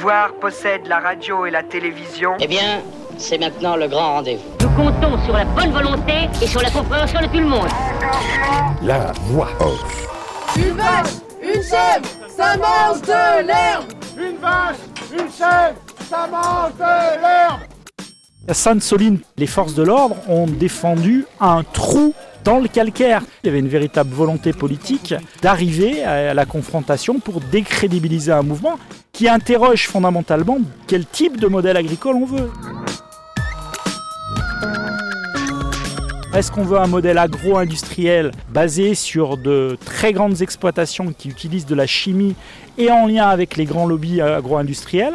pouvoir possède la radio et la télévision. Eh bien, c'est maintenant le grand rendez-vous. Nous comptons sur la bonne volonté et sur la compréhension de tout le monde. La voix off. Une vache, une chèvre, ça mange de l'herbe. Une vache, une chèvre, ça mange de l'herbe. À Sainte-Soline, les forces de l'ordre ont défendu un trou dans le calcaire. Il y avait une véritable volonté politique d'arriver à la confrontation pour décrédibiliser un mouvement qui interroge fondamentalement quel type de modèle agricole on veut. Est-ce qu'on veut un modèle agro-industriel basé sur de très grandes exploitations qui utilisent de la chimie et en lien avec les grands lobbies agro-industriels ?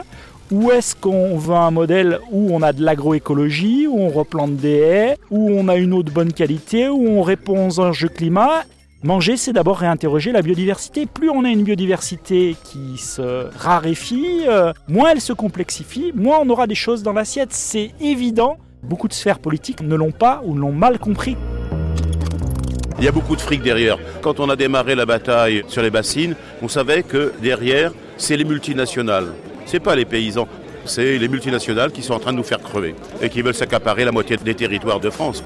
Ou est-ce qu'on veut un modèle où on a de l'agroécologie, où on replante des haies, où on a une eau de bonne qualité, où on répond aux enjeux climat ? Manger, c'est d'abord réinterroger la biodiversité. Plus on a une biodiversité qui se raréfie, moins elle se complexifie, moins on aura des choses dans l'assiette. C'est évident. Beaucoup de sphères politiques ne l'ont pas ou l'ont mal compris. Il y a beaucoup de fric derrière. Quand on a démarré la bataille sur les bassines, on savait que derrière, c'est les multinationales. C'est pas les paysans, c'est les multinationales qui sont en train de nous faire crever et qui veulent s'accaparer la moitié des territoires de France.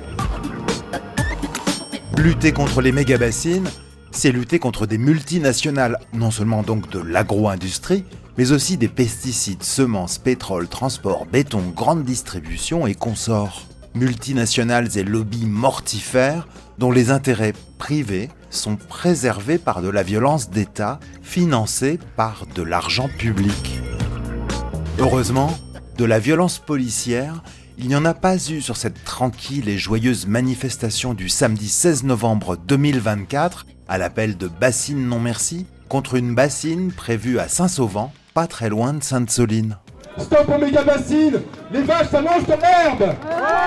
Lutter contre les méga-bassines, c'est lutter contre des multinationales, non seulement donc de l'agro-industrie, mais aussi des pesticides, semences, pétrole, transport, béton, grande distribution et consorts. Multinationales et lobbies mortifères dont les intérêts privés sont préservés par de la violence d'État financée par de l'argent public. Heureusement, de la violence policière, il n'y en a pas eu sur cette tranquille et joyeuse manifestation du samedi 16 novembre 2024 à l'appel de Bassine non merci contre une bassine prévue à Saint-Sauvent, pas très loin de Sainte-Soline. Stop aux méga-bassines. Les vaches, ça mange de l'herbe.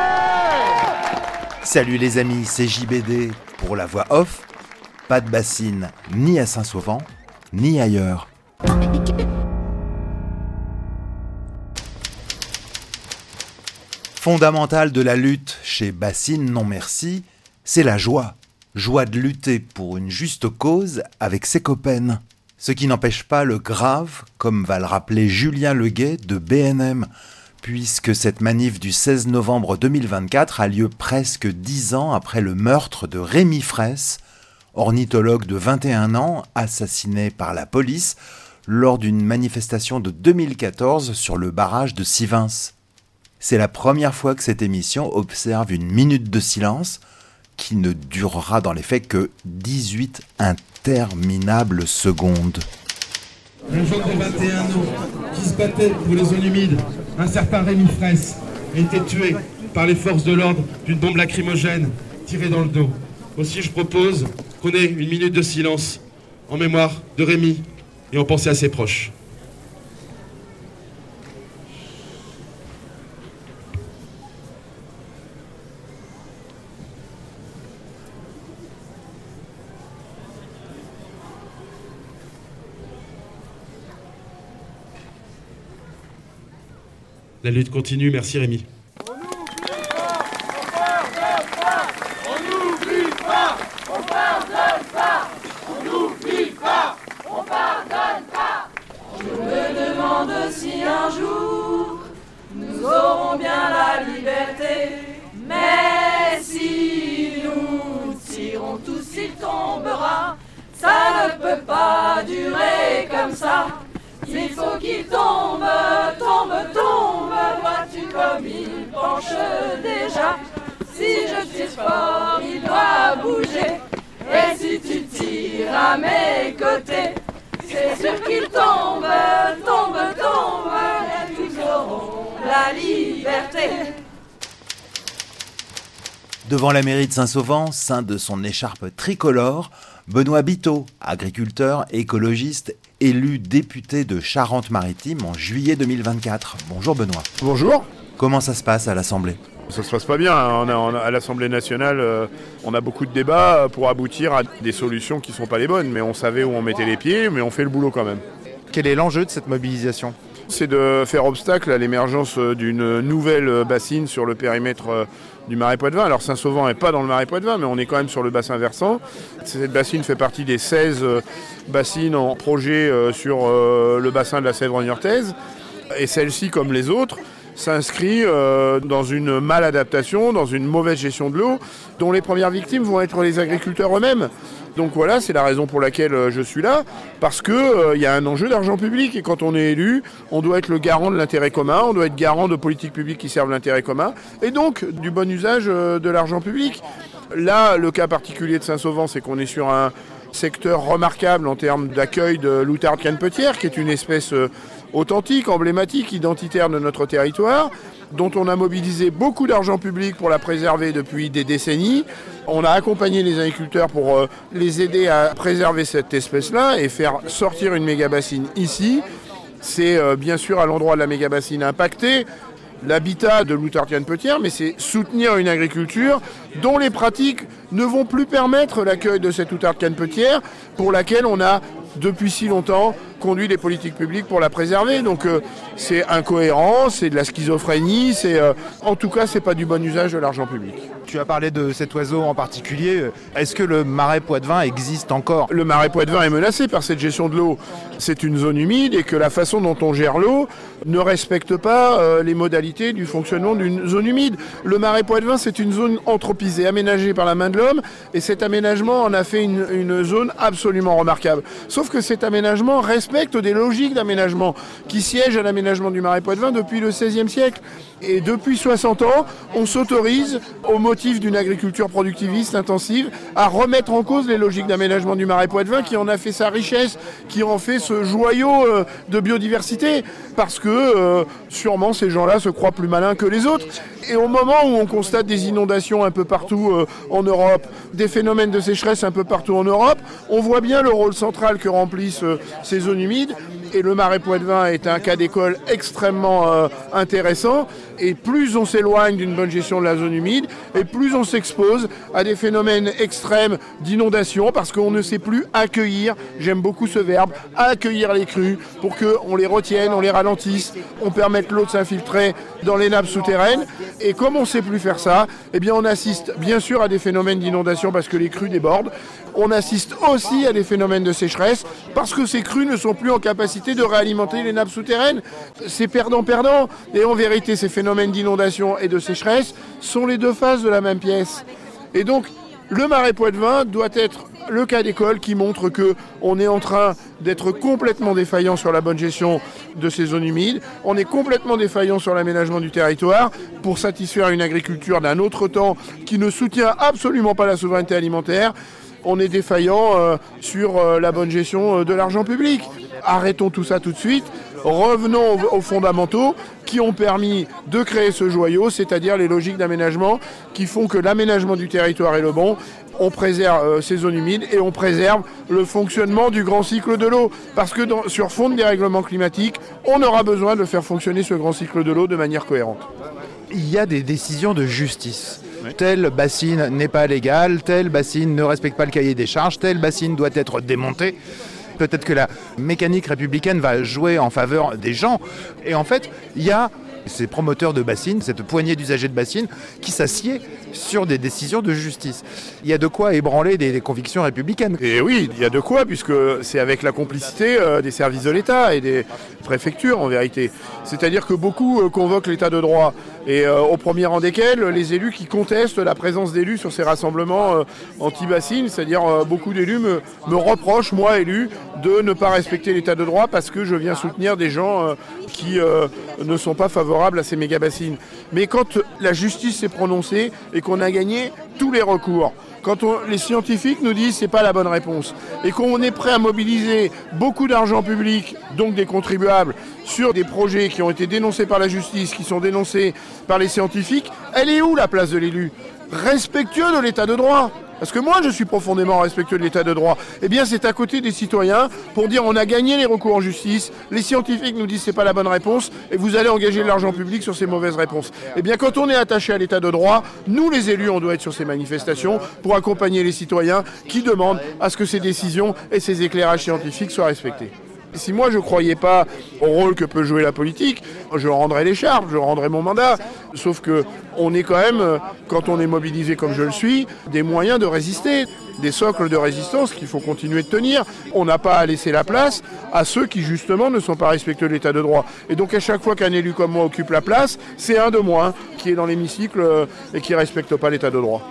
Salut les amis, c'est JBD pour la voix off. Pas de bassine ni à Saint-Sauvent, ni ailleurs. Fondamentale de la lutte chez Bassine non merci, c'est la joie. Joie de lutter pour une juste cause avec ses copains. Ce qui n'empêche pas le grave, comme va le rappeler Julien Leguet de BNM, puisque cette manif du 16 novembre 2024 a lieu presque 10 ans après le meurtre de Rémi Fraisse, ornithologue de 21 ans, assassiné par la police lors d'une manifestation de 2014 sur le barrage de Sivens. C'est la première fois que cette émission observe une minute de silence qui ne durera dans les faits que 18 interminables secondes. Un jeune de 21 ans qui se battait pour les zones humides, un certain Rémi Fraisse, a été tué par les forces de l'ordre d'une bombe lacrymogène tirée dans le dos. Aussi, je propose qu'on ait une minute de silence en mémoire de Rémi et en pensée à ses proches. La lutte continue, merci Rémi. On n'oublie pas, on pardonne pas. On n'oublie pas, on pardonne pas. On n'oublie pas, on pardonne pas. Je me demande si un jour nous aurons bien la liberté. Mais si nous tirons tous, il tombera. Ça ne peut pas durer comme ça. Il faut qu'il tombe, tombe, tombe. Vois-tu comme il penche déjà? Si je tire fort, il doit bouger. Et si tu tires à mes côtés, c'est sûr qu'il tombe, tombe, tombe. Et tous auront la liberté. Devant la mairie de Saint-Sauvent, ceint de son écharpe tricolore, Benoît Biteau, agriculteur, écologiste, élu député de Charente-Maritime en juillet 2024. Bonjour Benoît. Bonjour. Comment ça se passe à l'Assemblée ? Ça se passe pas bien. À l'Assemblée nationale, on a beaucoup de débats pour aboutir à des solutions qui ne sont pas les bonnes. Mais on savait où on mettait les pieds, mais on fait le boulot quand même. Quel est l'enjeu de cette mobilisation ? C'est de faire obstacle à l'émergence d'une nouvelle bassine sur le périmètre du Marais Poitevin. Alors Saint-Sauvent n'est pas dans le Marais Poitevin, mais on est quand même sur le bassin versant. Cette bassine fait partie des 16 bassines en projet sur le bassin de la Sèvre niortaise. Et celle-ci, comme les autres, s'inscrit dans une maladaptation, dans une mauvaise gestion de l'eau, dont les premières victimes vont être les agriculteurs eux-mêmes. Donc voilà, c'est la raison pour laquelle je suis là, parce qu'il y a un enjeu d'argent public, et quand on est élu, on doit être le garant de l'intérêt commun, on doit être garant de politiques publiques qui servent l'intérêt commun, et donc du bon usage de l'argent public. Là, le cas particulier de Saint-Sauvant, c'est qu'on est sur un secteur remarquable en termes d'accueil de l'outarde canepetière, qui est une espèce authentique, emblématique, identitaire de notre territoire, dont on a mobilisé beaucoup d'argent public pour la préserver depuis des décennies. On a accompagné les agriculteurs pour les aider à préserver cette espèce-là et faire sortir une méga-bassine ici. C'est bien sûr à l'endroit de la méga-bassine impactée, l'habitat de l'outarde canepetière, mais c'est soutenir une agriculture dont les pratiques ne vont plus permettre l'accueil de cette outarde canepetière, pour laquelle on a depuis si longtemps conduit des politiques publiques pour la préserver. Donc c'est incohérent, c'est de la schizophrénie, en tout cas c'est pas du bon usage de l'argent public. Tu as parlé de cet oiseau en particulier. Est-ce que le marais poitevin existe encore ? Le marais poitevin est menacé par cette gestion de l'eau. C'est une zone humide et que la façon dont on gère l'eau ne respecte pas les modalités du fonctionnement d'une zone humide. Le marais poitevin, c'est une zone anthropisée, aménagée par la main de l'homme, et cet aménagement en a fait une zone absolument remarquable. Sauf que cet aménagement respecte des logiques d'aménagement qui siègent à l'aménagement du marais poitevin depuis le XVIe siècle. Et depuis 60 ans, on s'autorise, au motif d'une agriculture productiviste intensive, à remettre en cause les logiques d'aménagement du marais poitevin, qui en a fait sa richesse, qui en fait ce joyau de biodiversité, parce que sûrement ces gens-là se croient plus malins que les autres. Et au moment où on constate des inondations un peu partout en Europe, des phénomènes de sécheresse un peu partout en Europe, on voit bien le rôle central que remplissent ces zones humides. Et le marais poitevin est un cas d'école extrêmement intéressant. Et plus on s'éloigne d'une bonne gestion de la zone humide, et plus on s'expose à des phénomènes extrêmes d'inondation, parce qu'on ne sait plus accueillir, j'aime beaucoup ce verbe, accueillir les crues, pour qu'on les retienne, on les ralentisse, on permette l'eau de s'infiltrer dans les nappes souterraines. Et comme on ne sait plus faire ça, eh bien on assiste bien sûr à des phénomènes d'inondation parce que les crues débordent. On assiste aussi à des phénomènes de sécheresse parce que ces crues ne sont plus en capacité de réalimenter les nappes souterraines. C'est perdant-perdant. Et en vérité, ces phénomènes d'inondation et de sécheresse sont les deux faces de la même pièce. Et donc, le marais poitevin doit être le cas d'école qui montre qu'on est en train d'être complètement défaillant sur la bonne gestion de ces zones humides. On est complètement défaillant sur l'aménagement du territoire pour satisfaire une agriculture d'un autre temps qui ne soutient absolument pas la souveraineté alimentaire. On est défaillant sur la bonne gestion de l'argent public. Arrêtons tout ça tout de suite. Revenons aux fondamentaux qui ont permis de créer ce joyau, c'est-à-dire les logiques d'aménagement qui font que l'aménagement du territoire est le bon. On préserve ces zones humides et on préserve le fonctionnement du grand cycle de l'eau. Parce que sur fond de dérèglement climatique, on aura besoin de faire fonctionner ce grand cycle de l'eau de manière cohérente. Il y a des décisions de justice. Oui. Telle bassine n'est pas légale, telle bassine ne respecte pas le cahier des charges, telle bassine doit être démontée. Peut-être que la mécanique républicaine va jouer en faveur des gens. Et en fait, il y a ces promoteurs de bassines, cette poignée d'usagers de bassines, qui s'assied sur des décisions de justice. Il y a de quoi ébranler des convictions républicaines. Et oui, il y a de quoi, puisque c'est avec la complicité des services de l'État et des préfectures, en vérité. C'est-à-dire que beaucoup convoquent l'État de droit, et au premier rang desquels, les élus qui contestent la présence d'élus sur ces rassemblements anti-bassines, c'est-à-dire beaucoup d'élus me reprochent, moi élu, de ne pas respecter l'État de droit parce que je viens soutenir des gens qui ne sont pas favorables à ces méga-bassines. Mais quand la justice s'est prononcée et qu'on a gagné tous les recours, quand les scientifiques nous disent que ce n'est pas la bonne réponse et qu'on est prêt à mobiliser beaucoup d'argent public, donc des contribuables, sur des projets qui ont été dénoncés par la justice, qui sont dénoncés par les scientifiques, elle est où la place de l'élu ? Respectueux de l'état de droit. Parce que moi, je suis profondément respectueux de l'état de droit. Eh bien, c'est à côté des citoyens pour dire on a gagné les recours en justice, les scientifiques nous disent que ce n'est pas la bonne réponse et vous allez engager de l'argent public sur ces mauvaises réponses. Eh bien, quand on est attaché à l'état de droit, nous, les élus, on doit être sur ces manifestations pour accompagner les citoyens qui demandent à ce que ces décisions et ces éclairages scientifiques soient respectés. Si moi je ne croyais pas au rôle que peut jouer la politique, je rendrais l'écharpe, je rendrais mon mandat. Sauf qu'on est quand même, quand on est mobilisé comme je le suis, des moyens de résister, des socles de résistance qu'il faut continuer de tenir. On n'a pas à laisser la place à ceux qui justement ne sont pas respectueux de l'état de droit. Et donc à chaque fois qu'un élu comme moi occupe la place, c'est un de moins qui est dans l'hémicycle et qui ne respecte pas l'état de droit.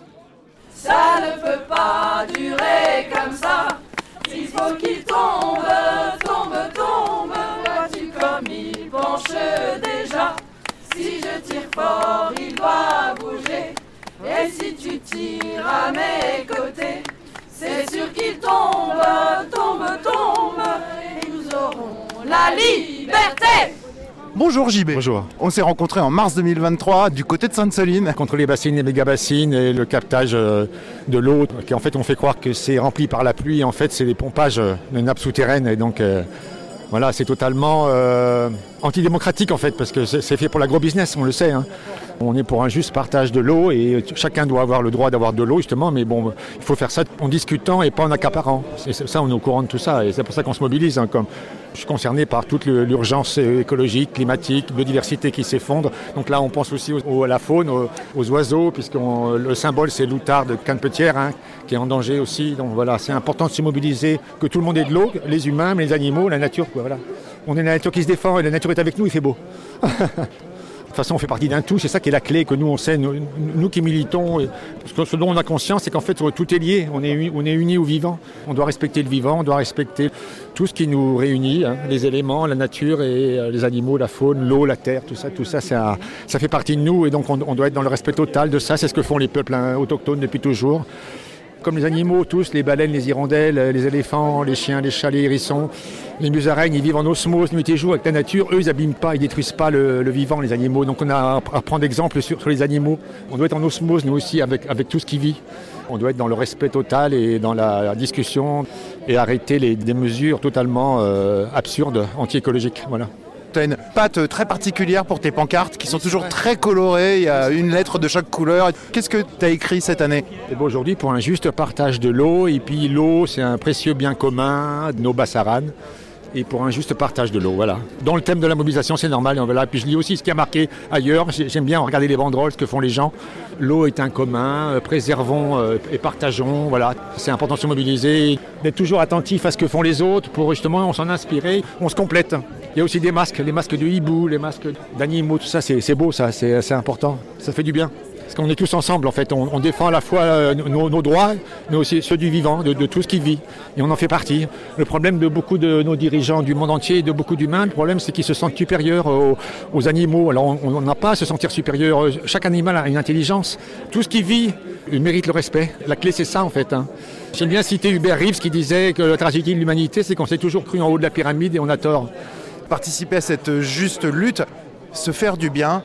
Ça ne peut pas durer comme ça. Il faut qu'il tombe, tombe, tombe. Vois-tu comme il penche déjà? Si je tire fort, il doit bouger. Et si tu tires à mes côtés, c'est sûr qu'il tombe, tombe, tombe. Et nous aurons la liberté. Bonjour JB. Bonjour. On s'est rencontrés en mars 2023 du côté de Sainte-Soline. Contre les bassines, les méga-bassines et le captage de l'eau, qui en fait on fait croire que c'est rempli par la pluie, en fait c'est des pompages de nappes souterraines et donc voilà, c'est totalement antidémocratique en fait, parce que c'est fait pour l'agro-business, on le sait. Hein. On est pour un juste partage de l'eau et chacun doit avoir le droit d'avoir de l'eau justement, mais bon, il faut faire ça en discutant et pas en accaparant. C'est ça, on est au courant de tout ça et c'est pour ça qu'on se mobilise. Hein, comme je suis concerné par toute l'urgence écologique, climatique, biodiversité qui s'effondre. Donc là, on pense aussi à la faune, aux oiseaux, puisque le symbole c'est l'outarde de Canepetière, hein, qui est en danger aussi. Donc voilà, c'est important de se mobiliser, que tout le monde ait de l'eau, les humains, mais les animaux, la nature. Quoi, voilà. On est la nature qui se défend et la nature est avec nous, il fait beau. De toute façon, on fait partie d'un tout, c'est ça qui est la clé, que nous, on sait, nous qui militons. Parce que ce dont on a conscience, c'est qu'en fait, tout est lié. On est unis au vivant. On doit respecter le vivant, on doit respecter tout ce qui nous réunit, hein, les éléments, la nature et les animaux, la faune, l'eau, la terre, tout ça, ça fait partie de nous. Et donc, on doit être dans le respect total de ça. C'est ce que font les peuples autochtones depuis toujours. Comme les animaux, tous, les baleines, les hirondelles, les éléphants, les chiens, les chats, les hérissons, les musaraignes, ils vivent en osmose nuit et jour avec la nature. Eux, ils n'abîment pas, ils ne détruisent pas le vivant, les animaux. Donc on a à prendre exemple sur les animaux. On doit être en osmose, nous aussi, avec tout ce qui vit. On doit être dans le respect total et dans la discussion et arrêter des mesures totalement absurdes, anti-écologiques. Voilà. Tu as une patte très particulière pour tes pancartes qui sont toujours très colorées, il y a une lettre de chaque couleur. Qu'est-ce que tu as écrit cette année? Et bon, aujourd'hui, pour un juste partage de l'eau, et puis l'eau, c'est un précieux bien commun de nos Bassaranes, et pour un juste partage de l'eau, voilà. Dans le thème de la mobilisation, c'est normal, et voilà. Puis je lis aussi ce qui a marqué ailleurs, j'aime bien regarder les banderoles, ce que font les gens. L'eau est un commun, préservons et partageons, voilà. C'est important de se mobiliser, d'être toujours attentif à ce que font les autres, pour justement, on s'en inspirer, on se complète. Il y a aussi des masques, les masques de hibou, les masques d'animaux, tout ça, c'est beau ça, c'est important, ça fait du bien. Parce qu'on est tous ensemble en fait, on défend à la fois nos droits, mais aussi ceux du vivant, de tout ce qui vit, et on en fait partie. Le problème de beaucoup de nos dirigeants du monde entier, de beaucoup d'humains, le problème c'est qu'ils se sentent supérieurs aux animaux. Alors on n'a pas à se sentir supérieur, chaque animal a une intelligence, tout ce qui vit mérite le respect. La clé c'est ça en fait. Hein. J'aime bien citer Hubert Reeves qui disait que la tragédie de l'humanité c'est qu'on s'est toujours cru en haut de la pyramide et on a tort. Participer à cette juste lutte, se faire du bien,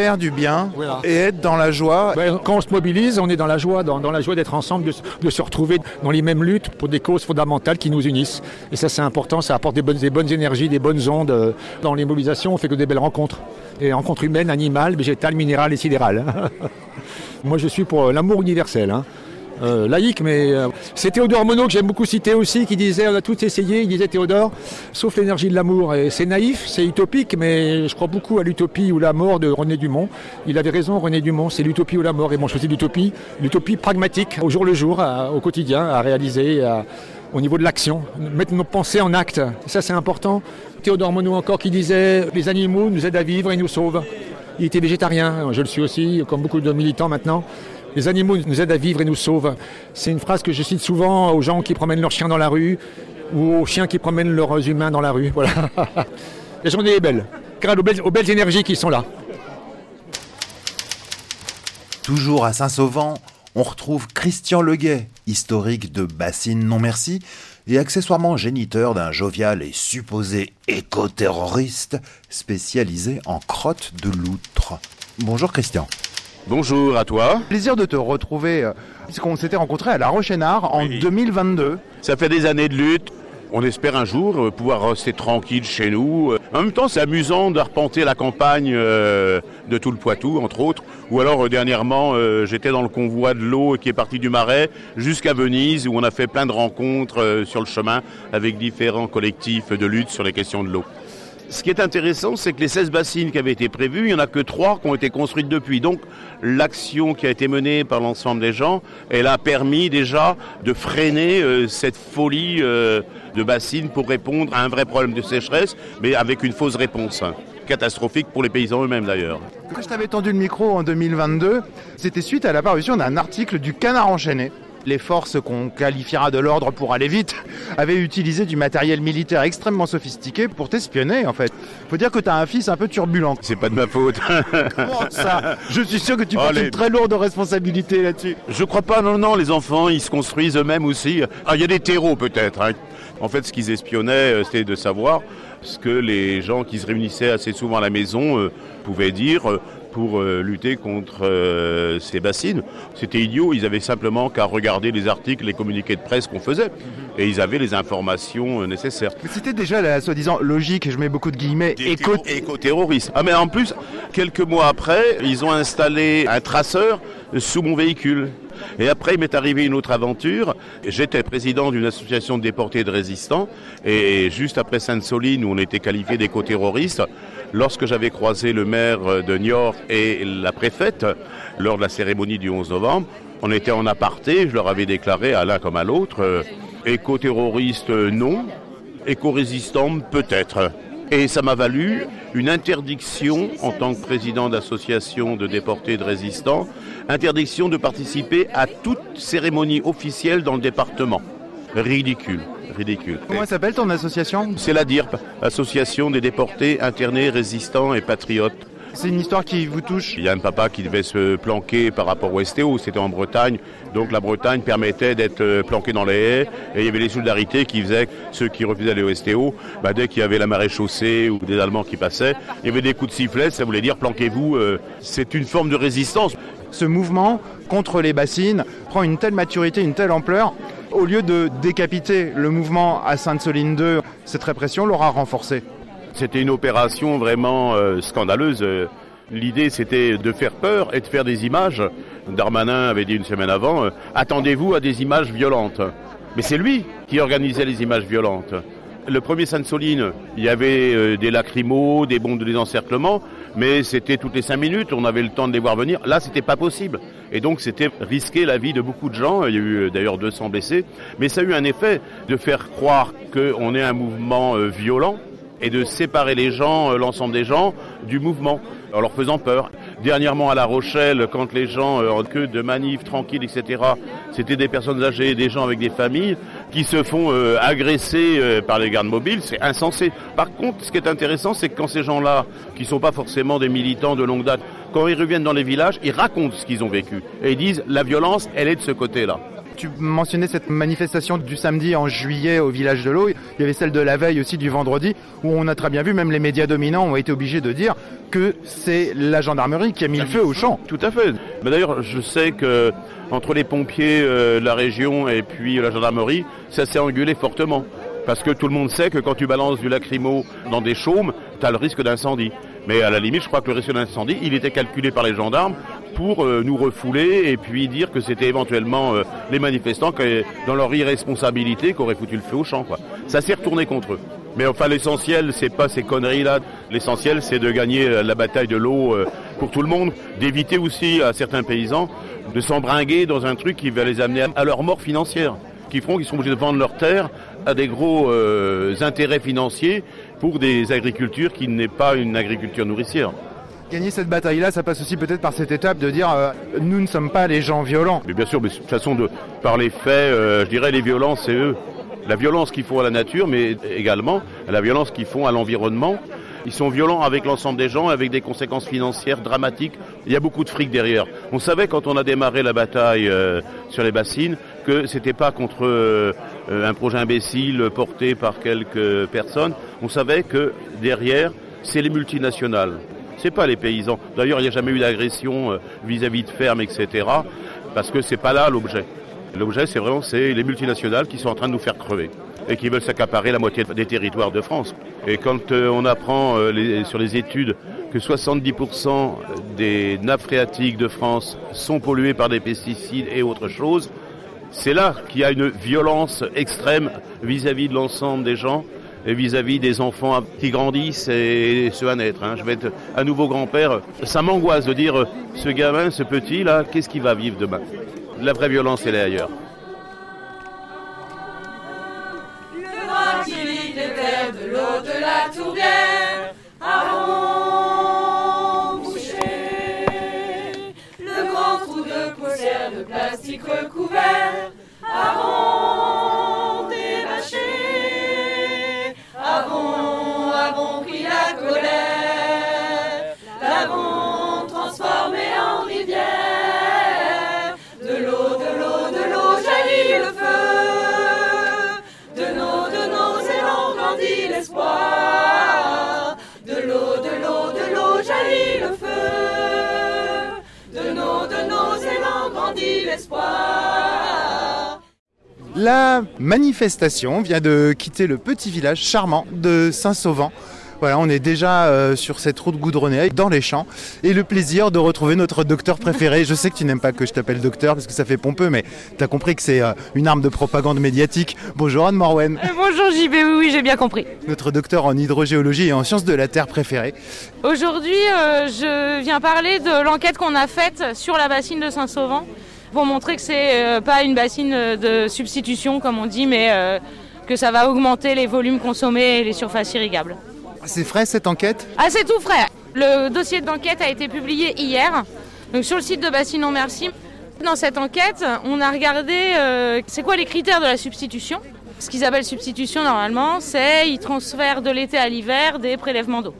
voilà. Et être dans la joie. Quand on se mobilise, on est dans la joie, dans la joie d'être ensemble, de se retrouver dans les mêmes luttes pour des causes fondamentales qui nous unissent. Et ça c'est important, ça apporte des bonnes énergies, des bonnes ondes. Dans les mobilisations, on fait que des belles rencontres. Des rencontres humaines, animales, végétales, minérales et sidérales. Moi je suis pour l'amour universel. Hein. Laïque, mais c'est Théodore Monod que j'aime beaucoup citer aussi, qui disait on a tout essayé, il disait Théodore, sauf l'énergie de l'amour. Et c'est naïf, c'est utopique, mais je crois beaucoup à l'utopie ou la mort de René Dumont. Il avait raison, René Dumont, c'est l'utopie ou la mort. Et moi je choisis l'utopie pragmatique, au jour le jour, au quotidien, à réaliser, au niveau de l'action, mettre nos pensées en acte. Ça c'est important. Théodore Monod encore qui disait les animaux nous aident à vivre et nous sauvent. Il était végétarien, je le suis aussi, comme beaucoup de militants maintenant. Les animaux nous aident à vivre et nous sauvent. C'est une phrase que je cite souvent aux gens qui promènent leurs chiens dans la rue ou aux chiens qui promènent leurs humains dans la rue. Voilà. La journée est belle, grâce aux belles énergies qui sont là. Toujours à Saint-Sauvent, on retrouve Christian Leguet, historique de Bassines non merci, et accessoirement géniteur d'un jovial et supposé éco-terroriste spécialisé en crottes de loutre. Bonjour Christian. Bonjour à toi. Plaisir de te retrouver, puisqu'on s'était rencontrés à La Roche-Hénard en 2022. Ça fait des années de lutte. On espère un jour pouvoir rester tranquille chez nous, En même temps, c'est amusant d'arpenter la campagne de tout le Poitou, entre autres. Ou alors, dernièrement, j'étais dans le convoi de l'eau qui est parti du Marais jusqu'à Venise, où on a fait plein de rencontres sur le chemin avec différents collectifs de lutte sur les questions de l'eau. Ce qui est intéressant, c'est que les 16 bassines qui avaient été prévues, il n'y en a que 3 qui ont été construites depuis. Donc l'action qui a été menée par l'ensemble des gens, elle a permis déjà de freiner cette folie de bassines pour répondre à un vrai problème de sécheresse, mais avec une fausse réponse. Catastrophique pour les paysans eux-mêmes d'ailleurs. Quand je t'avais tendu le micro en 2022, c'était suite à la parution d'un article du Canard enchaîné. Les forces qu'on qualifiera de l'ordre pour aller vite avaient utilisé du matériel militaire extrêmement sophistiqué pour t'espionner en fait. Faut dire que t'as un fils un peu turbulent. C'est pas de ma faute. Comment ça ? Je suis sûr que tu portes une très lourde responsabilité là-dessus. Je crois pas, non, les enfants ils se construisent eux-mêmes aussi. Il y a des terreaux peut-être. En fait ce qu'ils espionnaient c'était de savoir ce que les gens qui se réunissaient assez souvent à la maison pouvaient dire pour lutter contre ces bassines. C'était idiot, ils avaient simplement qu'à regarder les articles, les communiqués de presse qu'on faisait. Et ils avaient les informations nécessaires. Mais c'était déjà la soi-disant logique, je mets beaucoup de guillemets, éco-terroriste. Ah mais en plus, quelques mois après, ils ont installé un traceur sous mon véhicule. Et après, il m'est arrivé une autre aventure. J'étais président d'une association de déportés et de résistants. Et juste après Sainte-Soline, où on était qualifié d'éco-terroriste, lorsque j'avais croisé le maire de Niort et la préfète, lors de la cérémonie du 11 novembre, on était en aparté, je leur avais déclaré à l'un comme à l'autre, éco-terroriste non, éco-résistant peut-être. Et ça m'a valu une interdiction en tant que président d'association de déportés et de résistants, interdiction de participer à toute cérémonie officielle dans le département. Ridicule. Comment s'appelle ton association ? C'est la DIRP, Association des déportés, internés, résistants et patriotes. C'est une histoire qui vous touche ? Il y a un papa qui devait se planquer par rapport au STO, c'était en Bretagne. Donc la Bretagne permettait d'être planqué dans les haies. Et il y avait les solidarités qui faisaient que ceux qui refusaient d'aller au STO, dès qu'il y avait la marée chaussée ou des Allemands qui passaient, il y avait des coups de sifflet, ça voulait dire planquez-vous. C'est une forme de résistance. Ce mouvement contre les bassines prend une telle maturité, une telle ampleur. Au lieu de décapiter le mouvement à Sainte-Soline 2, cette répression l'aura renforcé. C'était une opération vraiment scandaleuse. L'idée, c'était de faire peur et de faire des images. Darmanin avait dit une semaine avant, attendez-vous à des images violentes. Mais c'est lui qui organisait les images violentes. Le premier Sainte-Soline, il y avait des lacrymos, des bombes de désencerclement, mais c'était toutes les 5 minutes, on avait le temps de les voir venir. Là, c'était pas possible. Et donc, c'était risquer la vie de beaucoup de gens. Il y a eu d'ailleurs 200 blessés. Mais ça a eu un effet de faire croire qu'on est un mouvement violent et de séparer les gens, l'ensemble des gens, du mouvement, en leur faisant peur. Dernièrement à La Rochelle, quand les gens en queue de manifs tranquilles, etc., c'était des personnes âgées, des gens avec des familles qui se font agresser par les gardes mobiles, c'est insensé. Par contre, ce qui est intéressant, c'est que quand ces gens-là, qui ne sont pas forcément des militants de longue date, quand ils reviennent dans les villages, ils racontent ce qu'ils ont vécu. Et ils disent, la violence, elle est de ce côté-là. Tu mentionnais cette manifestation du samedi en juillet au village de l'eau. Il y avait celle de la veille aussi du vendredi, où on a très bien vu, même les médias dominants ont été obligés de dire que c'est la gendarmerie qui a mis le feu au champ. Tout à fait. Mais d'ailleurs, je sais que entre les pompiers de la région et puis la gendarmerie, ça s'est engueulé fortement. Parce que tout le monde sait que quand tu balances du lacrymo dans des chaumes, tu as le risque d'incendie. Mais à la limite, je crois que le risque d'incendie, il était calculé par les gendarmes pour nous refouler et puis dire que c'était éventuellement les manifestants qui, dans leur irresponsabilité, qui auraient foutu le feu au champ, quoi. Ça s'est retourné contre eux. Mais enfin, l'essentiel, c'est pas ces conneries-là. L'essentiel, c'est de gagner la bataille de l'eau pour tout le monde, d'éviter aussi à certains paysans de s'embringuer dans un truc qui va les amener à leur mort financière, qui feront qu'ils sont obligés de vendre leurs terres à des gros intérêts financiers pour des agricultures qui n'est pas une agriculture nourricière. Gagner cette bataille-là, ça passe aussi peut-être par cette étape de dire nous ne sommes pas les gens violents. Mais bien sûr, mais de toute façon, par les faits, je dirais les violences, c'est eux. La violence qu'ils font à la nature, mais également la violence qu'ils font à l'environnement. Ils sont violents avec l'ensemble des gens, avec des conséquences financières dramatiques. Il y a beaucoup de fric derrière. On savait quand on a démarré la bataille sur les bassines que c'était pas contre un projet imbécile porté par quelques personnes. On savait que derrière, c'est les multinationales. C'est pas les paysans. D'ailleurs, il n'y a jamais eu d'agression vis-à-vis de fermes, etc. Parce que c'est pas là l'objet. L'objet, c'est les multinationales qui sont en train de nous faire crever. et qui veulent s'accaparer la moitié des territoires de France. Et quand on apprend sur les études que 70% des nappes phréatiques de France sont polluées par des pesticides et autres choses, c'est là qu'il y a une violence extrême vis-à-vis de l'ensemble des gens et vis-à-vis des enfants qui grandissent et ceux à naître. Je vais être à nouveau grand-père. Ça m'angoisse de dire, ce gamin, ce petit-là, qu'est-ce qu'il va vivre demain? La vraie violence, elle est ailleurs. Le bras qui vide les verres de l'eau de la tourbière a bouché. Le grand trou de poussière de plastique recouvert a débâché. Avons pris la colère, l'avons transformée en rivière. De l'eau jaillit le feu. De nos élans grandit l'espoir. De l'eau jaillit le feu. De nos élans grandit l'espoir. La manifestation vient de quitter le petit village charmant de Saint-Sauvent. Voilà, on est déjà sur cette route goudronnée dans les champs et le plaisir de retrouver notre docteur préféré. Je sais que tu n'aimes pas que je t'appelle docteur parce que ça fait pompeux, mais tu as compris que c'est une arme de propagande médiatique. Bonjour Anne Morwen. Bonjour JB, oui, j'ai bien compris. Notre docteur en hydrogéologie et en sciences de la Terre préférée. Aujourd'hui, je viens parler de l'enquête qu'on a faite sur la bassine de Saint-Sauvent pour montrer que c'est pas une bassine de substitution comme on dit, mais que ça va augmenter les volumes consommés et les surfaces irrigables. C'est frais cette enquête? Ah, c'est tout frais. Le dossier d'enquête a été publié hier, donc sur le site de Bassines Non Merci. Dans cette enquête, on a regardé c'est quoi les critères de la substitution. Ce qu'ils appellent substitution normalement, c'est ils transfèrent de l'été à l'hiver des prélèvements d'eau.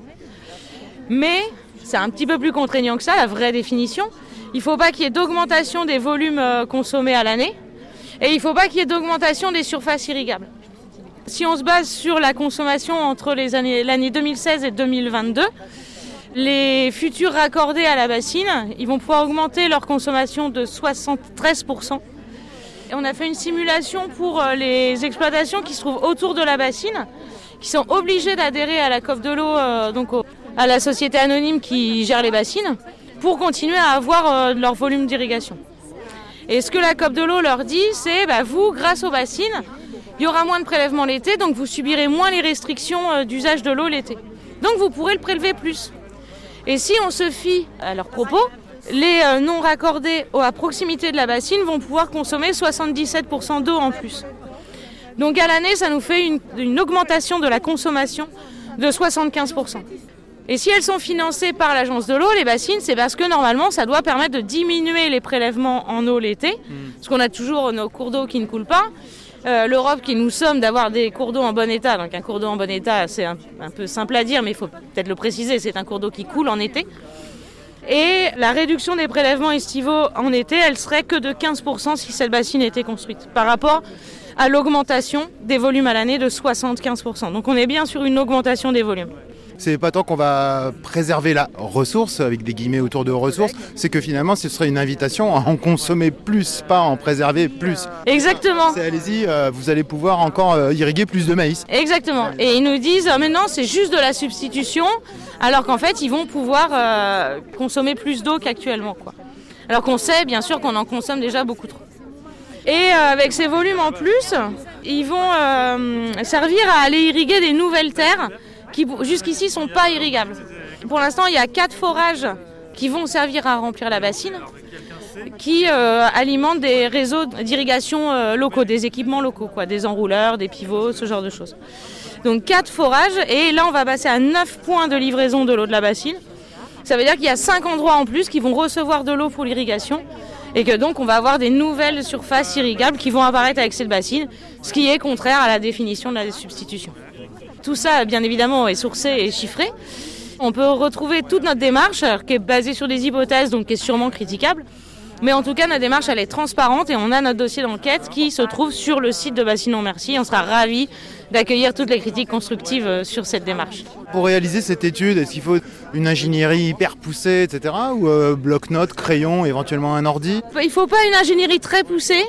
Mais c'est un petit peu plus contraignant que ça, la vraie définition. Il ne faut pas qu'il y ait d'augmentation des volumes consommés à l'année et il ne faut pas qu'il y ait d'augmentation des surfaces irrigables. Si on se base sur la consommation entre l'année 2016 et 2022, les futurs raccordés à la bassine, ils vont pouvoir augmenter leur consommation de 73%. Et on a fait une simulation pour les exploitations qui se trouvent autour de la bassine, qui sont obligées d'adhérer à la COP de l'eau, donc à la société anonyme qui gère les bassines, pour continuer à avoir leur volume d'irrigation. Et ce que la COP de l'eau leur dit, c'est vous, grâce aux bassines, il y aura moins de prélèvements l'été, donc vous subirez moins les restrictions d'usage de l'eau l'été. Donc vous pourrez le prélever plus. Et si on se fie à leurs propos, les non raccordés à proximité de la bassine vont pouvoir consommer 77% d'eau en plus. Donc à l'année, ça nous fait une augmentation de la consommation de 75%. Et si elles sont financées par l'agence de l'eau, les bassines, c'est parce que normalement, ça doit permettre de diminuer les prélèvements en eau l'été, parce qu'on a toujours nos cours d'eau qui ne coulent pas. L'Europe qui nous somme d'avoir des cours d'eau en bon état. Donc un cours d'eau en bon état, c'est un peu simple à dire, mais il faut peut-être le préciser, c'est un cours d'eau qui coule en été. Et la réduction des prélèvements estivaux en été, elle serait que de 15% si cette bassine était construite, par rapport à l'augmentation des volumes à l'année de 75%. Donc on est bien sur une augmentation des volumes. C'est pas tant qu'on va préserver la ressource, avec des guillemets autour de ressources, c'est que finalement ce serait une invitation à en consommer plus, pas à en préserver plus. Exactement. C'est allez-y, vous allez pouvoir encore irriguer plus de maïs. Exactement. Et ils nous disent maintenant c'est juste de la substitution, alors qu'en fait ils vont pouvoir consommer plus d'eau qu'actuellement, quoi. Alors qu'on sait bien sûr qu'on en consomme déjà beaucoup trop. Et avec ces volumes en plus, ils vont servir à aller irriguer des nouvelles terres qui jusqu'ici ne sont pas irrigables. Pour l'instant, il y a 4 forages qui vont servir à remplir la bassine, qui alimentent des réseaux d'irrigation locaux, des équipements locaux, des enrouleurs, des pivots, ce genre de choses. Donc 4 forages, et là on va passer à 9 points de livraison de l'eau de la bassine. Ça veut dire qu'il y a 5 endroits en plus qui vont recevoir de l'eau pour l'irrigation, et que donc on va avoir des nouvelles surfaces irrigables qui vont apparaître avec cette bassine, ce qui est contraire à la définition de la substitution. Tout ça, bien évidemment, est sourcé et chiffré. On peut retrouver toute notre démarche, qui est basée sur des hypothèses, donc qui est sûrement critiquable. Mais en tout cas, notre démarche, elle est transparente et on a notre dossier d'enquête qui se trouve sur le site de Bassines Non Merci. On sera ravis d'accueillir toutes les critiques constructives sur cette démarche. Pour réaliser cette étude, est-ce qu'il faut une ingénierie hyper poussée, etc. ou bloc-notes, crayon, éventuellement un ordi? Il ne faut pas une ingénierie très poussée,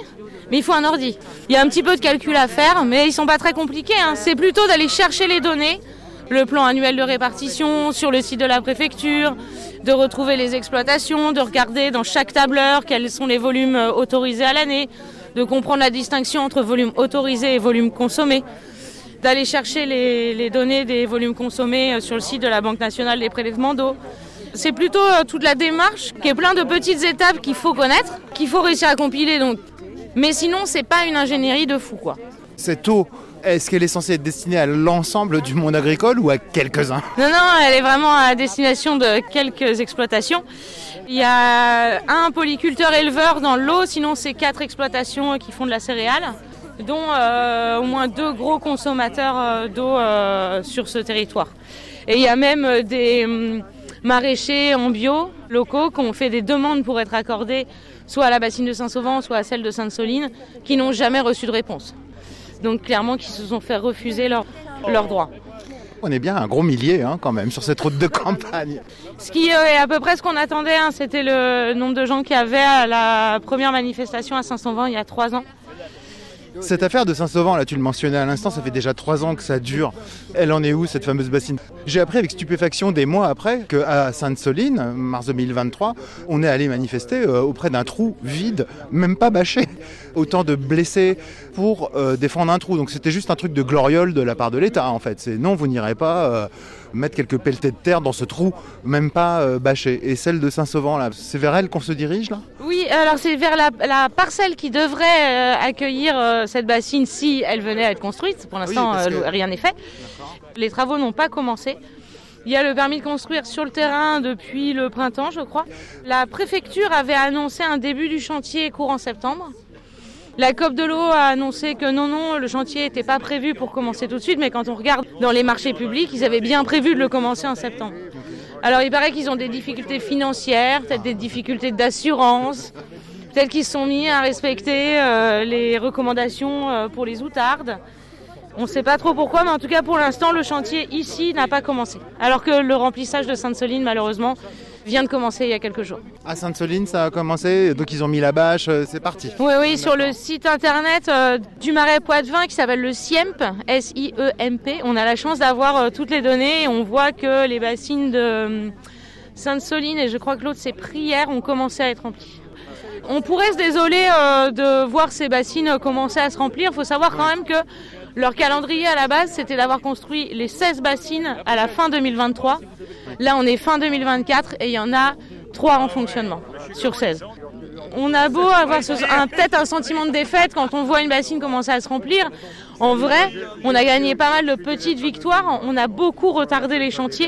Mais il faut un ordi. Il y a un petit peu de calcul à faire, mais ils sont pas très compliqués. C'est plutôt d'aller chercher les données, le plan annuel de répartition sur le site de la préfecture, de retrouver les exploitations, de regarder dans chaque tableur quels sont les volumes autorisés à l'année, de comprendre la distinction entre volume autorisé et volume consommé, d'aller chercher les données des volumes consommés sur le site de la Banque nationale des prélèvements d'eau. C'est plutôt toute la démarche qui est plein de petites étapes qu'il faut connaître, qu'il faut réussir à compiler. Donc. Mais sinon, c'est pas une ingénierie de fou, quoi. Cette eau, est-ce qu'elle est censée être destinée à l'ensemble du monde agricole ou à quelques-uns ? Non, elle est vraiment à destination de quelques exploitations. Il y a un polyculteur éleveur dans l'eau, sinon c'est 4 exploitations qui font de la céréale, dont au moins 2 gros consommateurs d'eau sur ce territoire. Et il y a même des maraîchers en bio locaux qui ont fait des demandes pour être accordés soit à la bassine de Saint-Sauvent, soit à celle de Sainte-Soline, qui n'ont jamais reçu de réponse. Donc clairement, qui se sont fait refuser leurs droits. On est bien un gros millier quand même sur cette route de campagne. Ce qui est à peu près ce qu'on attendait, c'était le nombre de gens qu'il y avait à la première manifestation à Saint-Sauvent il y a 3 ans. Cette affaire de Saint-Sauvent, là tu le mentionnais à l'instant, ça fait déjà 3 ans que ça dure. Elle en est où cette fameuse bassine ? J'ai appris avec stupéfaction des mois après qu'à Sainte-Soline, mars 2023, on est allé manifester auprès d'un trou vide, même pas bâché. Autant de blessés pour défendre un trou. Donc c'était juste un truc de gloriole de la part de l'État en fait. C'est non, vous n'irez pas mettre quelques pelletées de terre dans ce trou, même pas bâché. Et celle de Saint-Sauvent, là, c'est vers elle qu'on se dirige là ? Oui, alors c'est vers la parcelle qui devrait accueillir cette bassine si elle venait à être construite. Pour l'instant, rien n'est fait. Les travaux n'ont pas commencé. Il y a le permis de construire sur le terrain depuis le printemps, je crois. La préfecture avait annoncé un début du chantier courant septembre. La COP de l'eau a annoncé que non, le chantier n'était pas prévu pour commencer tout de suite, mais quand on regarde dans les marchés publics, ils avaient bien prévu de le commencer en septembre. Alors il paraît qu'ils ont des difficultés financières, peut-être des difficultés d'assurance, peut-être qu'ils se sont mis à respecter les recommandations pour les outardes. On ne sait pas trop pourquoi, mais en tout cas pour l'instant, le chantier ici n'a pas commencé. Alors que le remplissage de Sainte-Soline, malheureusement, vient de commencer il y a quelques jours. À Sainte-Soline, ça a commencé, donc ils ont mis la bâche, c'est parti. Oui, sur le site internet du Marais Poitevin qui s'appelle le SIEMP, S-I-E-M-P, on a la chance d'avoir toutes les données et on voit que les bassines de Sainte-Soline et je crois que l'autre c'est Prière ont commencé à être remplies. On pourrait se désoler de voir ces bassines commencer à se remplir. Il faut savoir quand même que leur calendrier à la base, c'était d'avoir construit les 16 bassines à la fin 2023. Là, on est fin 2024 et il y en a 3 en fonctionnement sur 16. On a beau avoir peut-être un sentiment de défaite quand on voit une bassine commencer à se remplir. En vrai, on a gagné pas mal de petites victoires. On a beaucoup retardé les chantiers.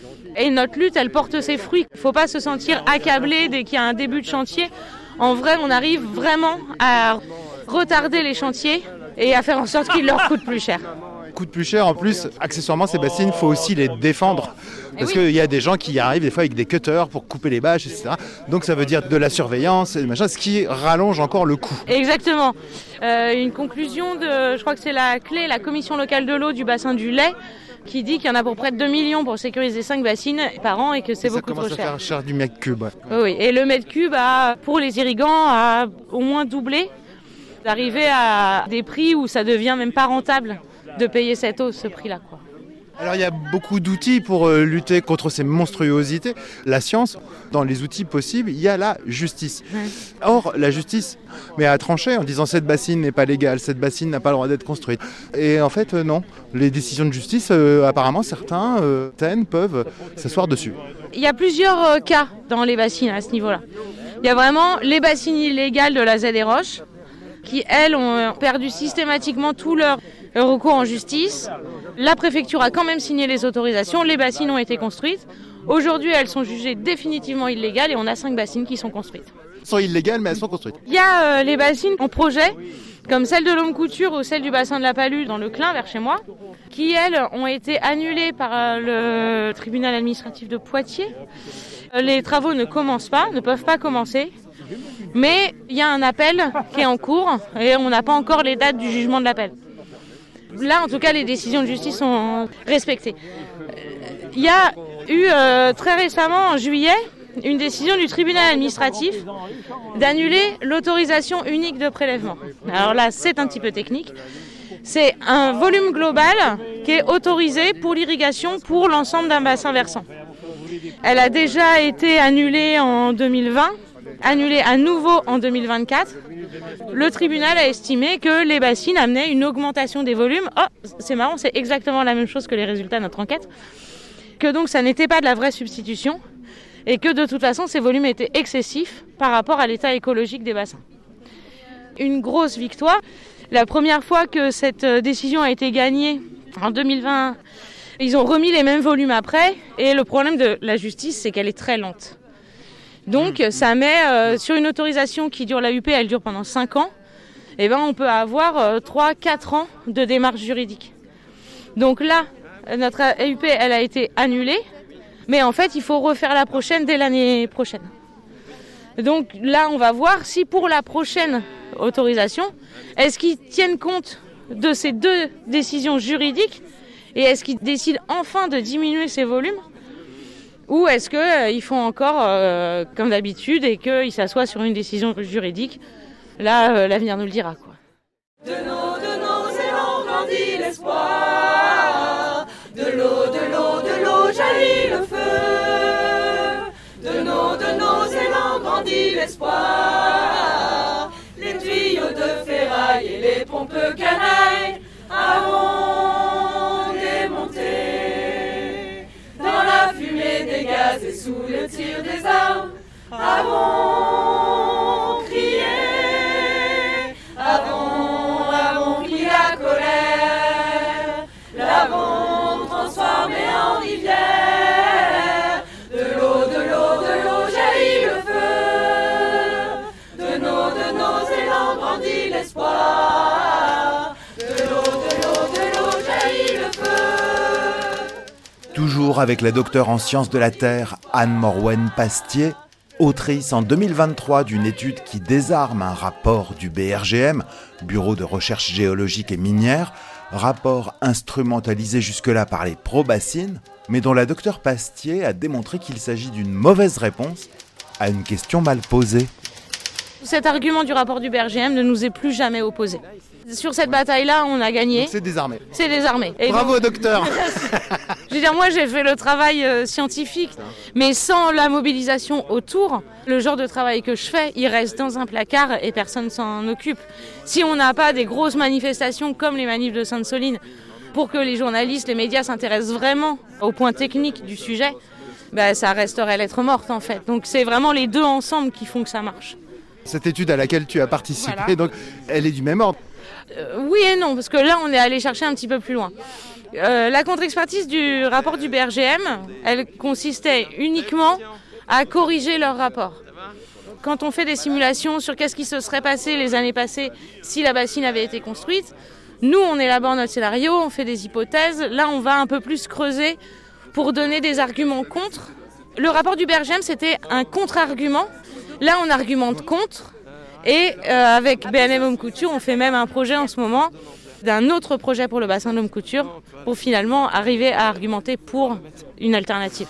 Et notre lutte, elle porte ses fruits. Il ne faut pas se sentir accablé dès qu'il y a un début de chantier. En vrai, on arrive vraiment à retarder les chantiers et à faire en sorte qu'ils leur coûtent plus cher. Coûtent plus cher, en plus, accessoirement, ces bassines, il faut aussi les défendre. Parce qu'il y a des gens qui y arrivent des fois avec des cutters pour couper les bâches, etc. Donc ça veut dire de la surveillance, et machin, ce qui rallonge encore le coût. Exactement. Une conclusion de, je crois que c'est la commission locale de l'eau du bassin du Lay, qui dit qu'il y en a pour près de 2 millions pour sécuriser 5 bassines par an et que c'est beaucoup trop cher. Ça commence à faire cher du mètre cube. Ouais. Oui, et le mètre cube, pour les irrigants, a au moins doublé, d'arriver à des prix où ça devient même pas rentable de payer cette eau, ce prix-là, quoi. Alors il y a beaucoup d'outils pour lutter contre ces monstruosités. La science, dans les outils possibles, il y a la justice. Or, la justice a tranché en disant cette bassine n'est pas légale, cette bassine n'a pas le droit d'être construite. Et en fait, non. Les décisions de justice, apparemment, certains peuvent s'asseoir dessus. Il y a plusieurs cas dans les bassines à ce niveau-là. Il y a vraiment les bassines illégales de la ZD Roche, qui, elles, ont perdu systématiquement tout leur recours en justice. La préfecture a quand même signé les autorisations, les bassines ont été construites. Aujourd'hui, elles sont jugées définitivement illégales et on a 5 bassines qui sont construites. Elles sont illégales, mais elles sont construites. Il y a les bassines en projet, comme celle de l'Homme-Couture ou celle du bassin de la Palue dans le Clin, vers chez moi, qui, elles, ont été annulées par le tribunal administratif de Poitiers. Les travaux ne commencent pas, ne peuvent pas commencer. Mais il y a un appel qui est en cours et on n'a pas encore les dates du jugement de l'appel. Là, en tout cas, les décisions de justice sont respectées. Il y a eu très récemment, en juillet, une décision du tribunal administratif d'annuler l'autorisation unique de prélèvement. Alors là, c'est un petit peu technique. C'est un volume global qui est autorisé pour l'irrigation pour l'ensemble d'un bassin versant. Elle a déjà été annulée en 2020, annulée à nouveau en 2024. Le tribunal a estimé que les bassines amenaient une augmentation des volumes. Oh, c'est marrant, c'est exactement la même chose que les résultats de notre enquête. Que donc ça n'était pas de la vraie substitution et que de toute façon ces volumes étaient excessifs par rapport à l'état écologique des bassins. Une grosse victoire. La première fois que cette décision a été gagnée, en 2020, ils ont remis les mêmes volumes après. Et le problème de la justice, c'est qu'elle est très lente. Donc ça met, sur une autorisation qui dure, la UP, elle dure pendant 5 ans, et ben on peut avoir 3-4 ans de démarche juridique. Donc là, notre AUP, elle a été annulée, mais en fait, il faut refaire la prochaine dès l'année prochaine. Donc là, on va voir si pour la prochaine autorisation, est-ce qu'ils tiennent compte de ces 2 décisions juridiques et est-ce qu'ils décident enfin de diminuer ces volumes ou est-ce qu'ils font encore comme d'habitude et qu'ils s'assoient sur une décision juridique. Là, l'avenir nous le dira, quoi. De nos élans grandit l'espoir. De l'eau jaillit le feu. De nos élans grandit l'espoir. Les tuyaux de ferraille et les pompes canailles avons démonté. Dans la fumée des gaz et sous le tir des armes avons crié. Avons pris la colère, l'avons transformée en rivière. De l'eau jaillit le feu. De nos élans grandit l'espoir. De l'eau jaillit le feu. Toujours avec la docteure en sciences de la Terre, Anne Morwen Pastier, autrice en 2023 d'une étude qui désarme un rapport du BRGM, Bureau de recherche géologique et minière, rapport instrumentalisé jusque-là par les pro-bassines, mais dont la docteure Pastier a démontré qu'il s'agit d'une mauvaise réponse à une question mal posée. Cet argument du rapport du BRGM ne nous est plus jamais opposé. Sur cette bataille-là, on a gagné. Donc c'est désarmé. C'est désarmé. Et bravo donc, docteur. Je veux dire, moi j'ai fait le travail scientifique, mais sans la mobilisation autour, le genre de travail que je fais, il reste dans un placard et personne s'en occupe. Si on n'a pas des grosses manifestations comme les manifs de Sainte-Soline, pour que les journalistes, les médias s'intéressent vraiment au point technique du sujet, ben, ça resterait lettre morte en fait. Donc c'est vraiment les deux ensemble qui font que ça marche. Cette étude à laquelle tu as participé, voilà. Donc, elle est du même ordre. Oui et non, parce que là on est allé chercher un petit peu plus loin. La contre-expertise du rapport du BRGM, elle consistait uniquement à corriger leur rapport. Quand on fait des simulations sur qu'est-ce qui se serait passé les années passées si la bassine avait été construite, nous on élabore notre scénario, on fait des hypothèses, là on va un peu plus creuser pour donner des arguments contre. Le rapport du BRGM c'était un contre-argument, là on argumente contre. Et avec BNM Homme Couture, on fait même un projet en ce moment d'un autre projet pour le bassin d'Homme Couture pour finalement arriver à argumenter pour une alternative.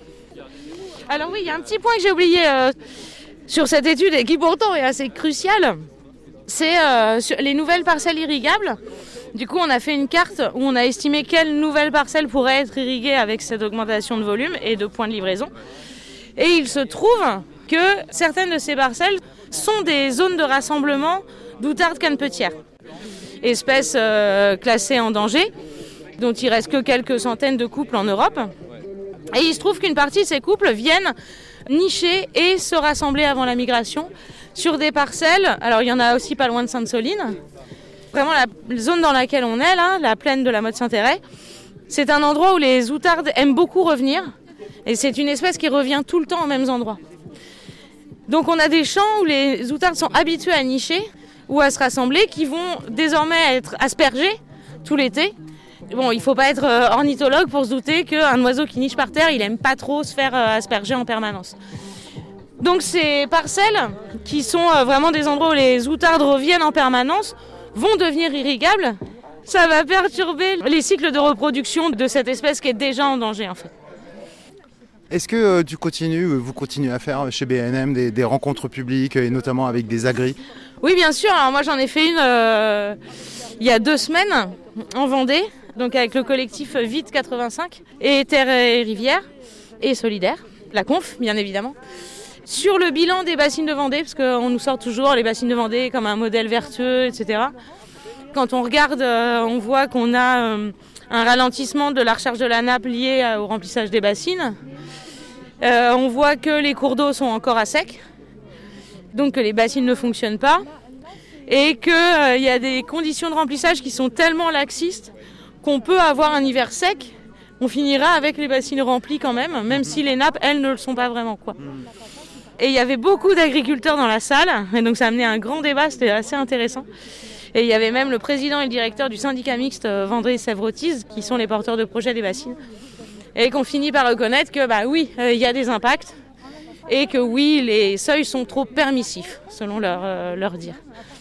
Alors oui, il y a un petit point que j'ai oublié sur cette étude et qui pourtant est assez crucial, c'est sur les nouvelles parcelles irrigables. Du coup, on a fait une carte où on a estimé quelles nouvelles parcelles pourraient être irriguées avec cette augmentation de volume et de points de livraison. Et il se trouve que certaines de ces parcelles sont des zones de rassemblement d'outardes canepetières, espèces classées en danger, dont il reste que quelques centaines de couples en Europe. Et il se trouve qu'une partie de ces couples viennent nicher et se rassembler avant la migration sur des parcelles. Alors il y en a aussi pas loin de Sainte-Soline. Vraiment la zone dans laquelle on est là, la plaine de la Motte Saint-Héret, c'est un endroit où les outardes aiment beaucoup revenir. Et c'est une espèce qui revient tout le temps aux mêmes endroits. Donc on a des champs où les outardes sont habituées à nicher ou à se rassembler, qui vont désormais être aspergés tout l'été. Bon, il ne faut pas être ornithologue pour se douter qu'un oiseau qui niche par terre, il n'aime pas trop se faire asperger en permanence. Donc ces parcelles, qui sont vraiment des endroits où les outardes reviennent en permanence, vont devenir irrigables. Ça va perturber les cycles de reproduction de cette espèce qui est déjà en danger en fait. Est-ce que vous continuez à faire chez BNM des rencontres publiques et notamment avec des agris? Oui, bien sûr. Alors moi, j'en ai fait une il y a 2 semaines en Vendée, donc avec le collectif Vite 85 et Terre et Rivière et Solidaire, la conf, bien évidemment. Sur le bilan des bassines de Vendée, parce qu'on nous sort toujours les bassines de Vendée comme un modèle vertueux, etc. Quand on regarde, on voit qu'on a un ralentissement de la recharge de la nappe lié au remplissage des bassines. On voit que les cours d'eau sont encore à sec, donc que les bassines ne fonctionnent pas, et qu'il y a des conditions de remplissage qui sont tellement laxistes qu'on peut avoir un hiver sec, on finira avec les bassines remplies quand même si les nappes, elles, ne le sont pas vraiment, quoi. Et il y avait beaucoup d'agriculteurs dans la salle, et donc ça a amené un grand débat, c'était assez intéressant. Et il y avait même le président et le directeur du syndicat mixte Vendée-Sèvres-Otise, qui sont les porteurs de projets des bassines, et qu'on finit par reconnaître que, oui, il y a des impacts, et que oui, les seuils sont trop permissifs, selon leur dire.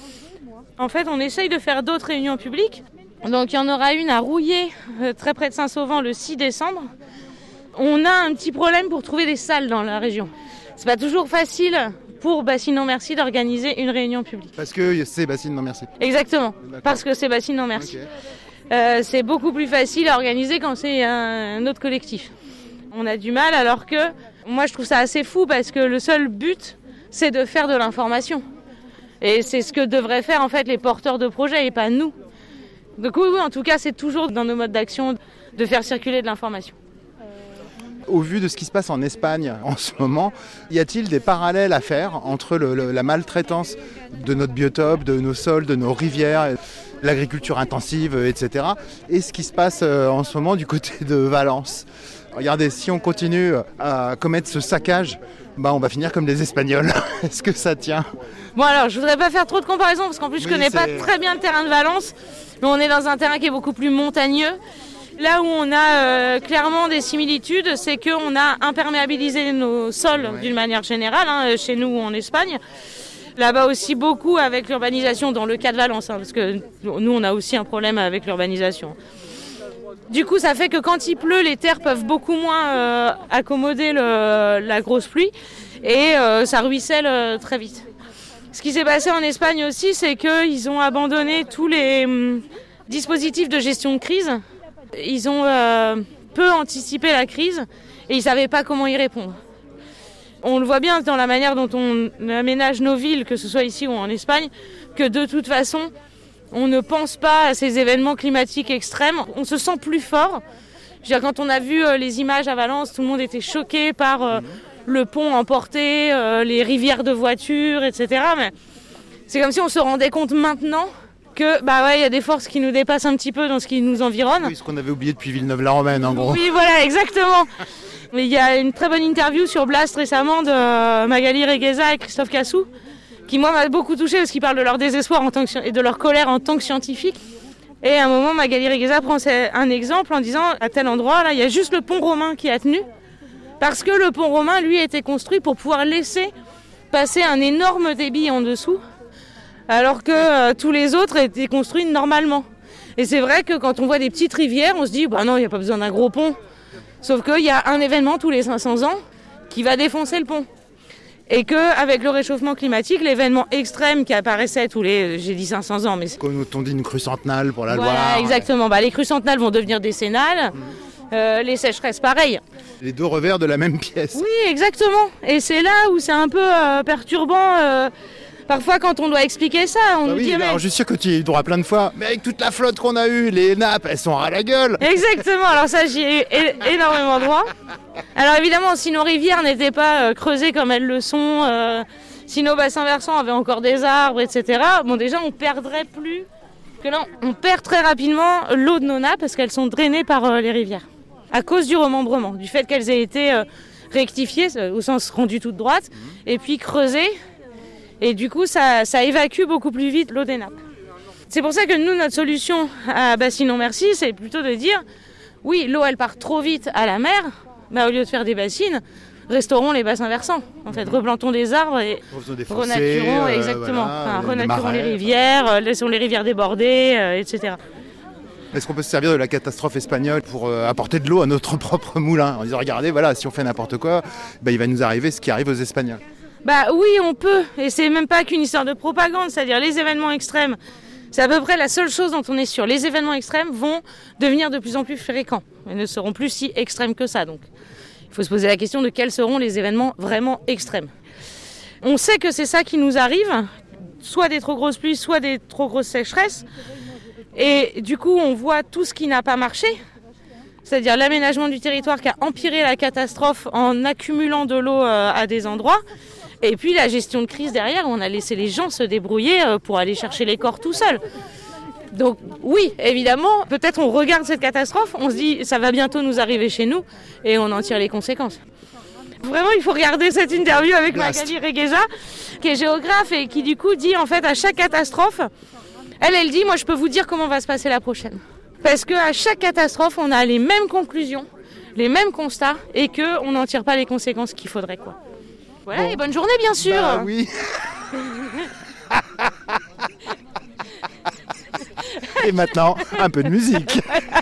En fait, on essaye de faire d'autres réunions publiques. Donc il y en aura une à Rouillé, très près de Saint-Sauvant, le 6 décembre. On a un petit problème pour trouver des salles dans la région. C'est pas toujours facile pour Bassines Non Merci d'organiser une réunion publique. Parce que c'est Bassines Non Merci. Exactement, parce que c'est Bassines Non Merci. Okay. C'est beaucoup plus facile à organiser quand c'est un autre collectif. On a du mal, alors que moi je trouve ça assez fou, parce que le seul but, c'est de faire de l'information. Et c'est ce que devraient faire en fait les porteurs de projets et pas nous. Donc oui, en tout cas, c'est toujours dans nos modes d'action de faire circuler de l'information. Au vu de ce qui se passe en Espagne en ce moment, y a-t-il des parallèles à faire entre la maltraitance de notre biotope, de nos sols, de nos rivières, l'agriculture intensive, etc. et ce qui se passe en ce moment du côté de Valence? Regardez, si on continue à commettre ce saccage, on va finir comme les Espagnols. Est-ce que ça tient? Bon, alors, je voudrais pas faire trop de comparaisons, parce qu'en plus, je connais pas très bien le terrain de Valence, mais on est dans un terrain qui est beaucoup plus montagneux. Là où on a clairement des similitudes, c'est qu'on a imperméabilisé nos sols d'une manière générale, chez nous en Espagne. Là-bas aussi beaucoup avec l'urbanisation, dans le cas de Valence, parce que nous, on a aussi un problème avec l'urbanisation. Du coup, ça fait que quand il pleut, les terres peuvent beaucoup moins accommoder la grosse pluie et ça ruisselle très vite. Ce qui s'est passé en Espagne aussi, c'est qu'ils ont abandonné tous les dispositifs de gestion de crise. Ils ont peu anticipé la crise et ils ne savaient pas comment y répondre. On le voit bien dans la manière dont on aménage nos villes, que ce soit ici ou en Espagne, que de toute façon, on ne pense pas à ces événements climatiques extrêmes. On se sent plus fort. Je veux dire, quand on a vu les images à Valence, tout le monde était choqué par le pont emporté, les rivières de voitures, etc. Mais c'est comme si on se rendait compte maintenant que il y a des forces qui nous dépassent un petit peu dans ce qui nous environne. Oui, ce qu'on avait oublié depuis Villeneuve-la-Romaine, en gros. Oui, voilà, exactement. Mais il y a une très bonne interview sur Blast récemment de Magali Regueza et Christophe Cassou, qui moi m'a beaucoup touchée parce qu'ils parlent de leur désespoir et de leur colère en tant que scientifiques. Et à un moment, Magali Regueza prend un exemple en disant, à tel endroit, là, il y a juste le pont romain qui a tenu, parce que le pont romain, lui, a été construit pour pouvoir laisser passer un énorme débit en dessous, alors que tous les autres étaient construits normalement. Et c'est vrai que quand on voit des petites rivières, on se dit, non, il n'y a pas besoin d'un gros pont. Sauf qu'il y a un événement tous les 500 ans qui va défoncer le pont. Et qu'avec le réchauffement climatique, l'événement extrême qui apparaissait tous les, j'ai dit 500 ans, mais... Comme on dit une crue centenale pour la Loire. Voilà, exactement. Les crues centenales vont devenir décennales. Les sécheresses, pareil. Les deux revers de la même pièce. Oui, exactement. Et c'est là où c'est un peu perturbant. Parfois, quand on doit expliquer ça, on nous dit... Alors, je suis sûr que tu y auras plein de fois. Mais avec toute la flotte qu'on a eue, les nappes, elles sont à la gueule. Exactement. Alors ça, j'y ai énormément droit. Alors évidemment, si nos rivières n'étaient pas creusées comme elles le sont, si nos bassins versants avaient encore des arbres, etc., déjà, on perdrait plus... Que là, on perd très rapidement l'eau de nos nappes parce qu'elles sont drainées par les rivières. À cause du remembrement, du fait qu'elles aient été rectifiées, au sens rendu toute droite, et puis creusées. Et du coup, ça évacue beaucoup plus vite l'eau des nappes. C'est pour ça que nous, notre solution à Bassines Non Merci, c'est plutôt de dire, oui, l'eau, elle part trop vite à la mer, au lieu de faire des bassines, restaurons les bassins versants. En fait, replantons des arbres et renaturons, exactement. Renaturons les rivières, laissons les rivières déborder, etc. Est-ce qu'on peut se servir de la catastrophe espagnole pour apporter de l'eau à notre propre moulin en disant regardez, voilà, si on fait n'importe quoi, il va nous arriver ce qui arrive aux Espagnols? Bah oui, on peut, et c'est même pas qu'une histoire de propagande, c'est-à-dire les événements extrêmes, c'est à peu près la seule chose dont on est sûr. Les événements extrêmes vont devenir de plus en plus fréquents, et ne seront plus si extrêmes que ça. Donc il faut se poser la question de quels seront les événements vraiment extrêmes. On sait que c'est ça qui nous arrive, soit des trop grosses pluies, soit des trop grosses sécheresses, et du coup on voit tout ce qui n'a pas marché, c'est-à-dire l'aménagement du territoire qui a empiré la catastrophe en accumulant de l'eau à des endroits. Et puis la gestion de crise derrière, on a laissé les gens se débrouiller pour aller chercher les corps tout seuls. Donc oui, évidemment, peut-être on regarde cette catastrophe, on se dit ça va bientôt nous arriver chez nous et on en tire les conséquences. Vraiment, il faut regarder cette interview avec Magali Regueza, qui est géographe et qui du coup dit en fait à chaque catastrophe, elle dit moi je peux vous dire comment va se passer la prochaine. Parce qu'à chaque catastrophe, on a les mêmes conclusions, les mêmes constats et qu'on n'en tire pas les conséquences qu'il faudrait quoi. Voilà, et bonne journée bien sûr. Bah oui. Et maintenant, un peu de musique.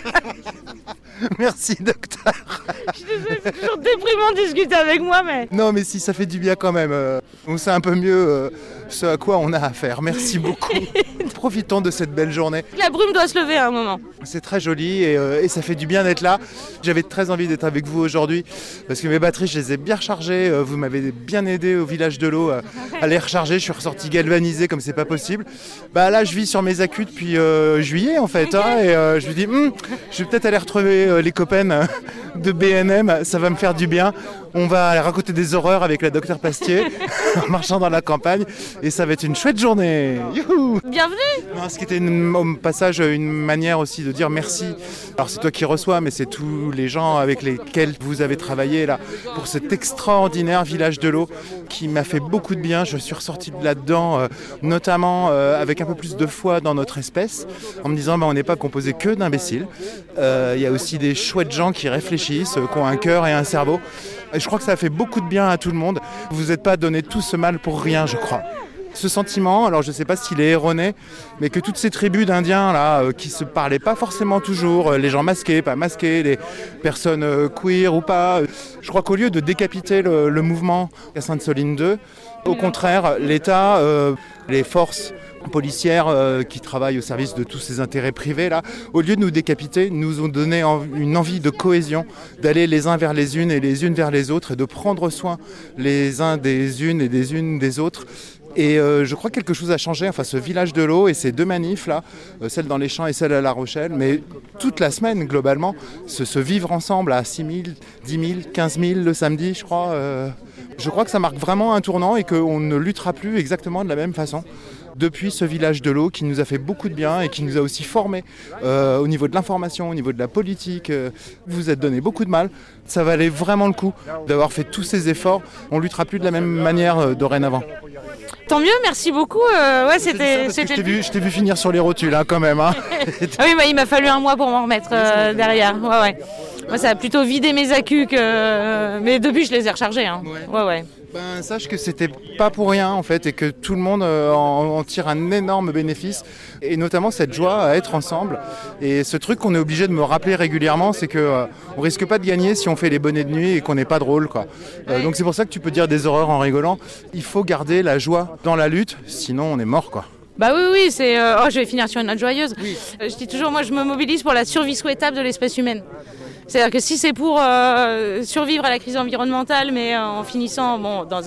Merci docteur. Je suis désolée, c'est toujours déprimant de discuter avec moi, mais... Non mais si, ça fait du bien quand même. On sait un peu mieux ce à quoi on a affaire. Merci beaucoup. Profitons de cette belle journée. La brume doit se lever à un moment. C'est très joli et ça fait du bien d'être là. J'avais très envie d'être avec vous aujourd'hui parce que mes batteries, je les ai bien rechargées. Vous m'avez bien aidé au village de l'eau à les recharger. Je suis ressorti galvanisé comme c'est pas possible. Bah là, je vis sur mes accus depuis juillet en fait. Et je me dis, je vais peut-être aller retrouver les copains de BNM. Ça va me faire du bien. On va aller raconter des horreurs avec la docteur Pastier en marchant dans la campagne et ça va être une chouette journée. Youhou! Bienvenue! Non, ce qui était au passage une manière aussi de dire merci. Alors c'est toi qui reçois, mais c'est tous les gens avec lesquels vous avez travaillé là pour cet extraordinaire village de l'eau qui m'a fait beaucoup de bien. Je suis ressorti de là-dedans, notamment avec un peu plus de foi dans notre espèce, en me disant on n'est pas composé que d'imbéciles. Il y a aussi des chouettes gens qui réfléchissent, qui ont un cœur et un cerveau. Et je crois que ça a fait beaucoup de bien à tout le monde. Vous n'êtes pas donné tout ce mal pour rien, je crois. Ce sentiment, alors je ne sais pas s'il est erroné, mais que toutes ces tribus d'Indiens là, qui se parlaient pas forcément toujours, les gens masqués, pas masqués, les personnes queer ou pas, je crois qu'au lieu de décapiter le mouvement à Sainte-Soline II, au contraire, l'État, les forces policières qui travaillent au service de tous ces intérêts privés là, au lieu de nous décapiter, nous ont donné une envie de cohésion, d'aller les uns vers les unes et les unes vers les autres et de prendre soin les uns des unes et des unes des autres. Et je crois que quelque chose a changé, enfin ce village de l'eau et ces deux manifs là, celle dans les champs et celle à La Rochelle, mais toute la semaine globalement, se vivre ensemble à 6 000, 10 000, 15 000 le samedi je crois. Je crois que ça marque vraiment un tournant et qu'on ne luttera plus exactement de la même façon depuis ce village de l'eau qui nous a fait beaucoup de bien et qui nous a aussi formés au niveau de l'information, au niveau de la politique. Vous vous êtes donné beaucoup de mal. Ça valait vraiment le coup d'avoir fait tous ces efforts. On ne luttera plus de la même manière dorénavant. Tant mieux, merci beaucoup. Ouais, c'était. Je t'ai vu finir sur les rotules hein, quand même. Hein. Ah oui, il m'a fallu un mois pour m'en remettre derrière. Ouais. Moi, ça a plutôt vidé mes accus mais depuis, je les ai rechargés. Hein. Ouais. Ben, sache que c'était pas pour rien en fait et que tout le monde en tire un énorme bénéfice et notamment cette joie à être ensemble et ce truc qu'on est obligé de me rappeler régulièrement c'est que on risque pas de gagner si on fait les bonnets de nuit et qu'on n'est pas drôle quoi. Donc c'est pour ça que tu peux dire des horreurs en rigolant. Il faut garder la joie dans la lutte sinon on est mort quoi. Bah oui, c'est... je vais finir sur une note joyeuse. Oui. Je dis toujours, moi je me mobilise pour la survie souhaitable de l'espèce humaine. C'est-à-dire que si c'est pour survivre à la crise environnementale, mais en finissant dans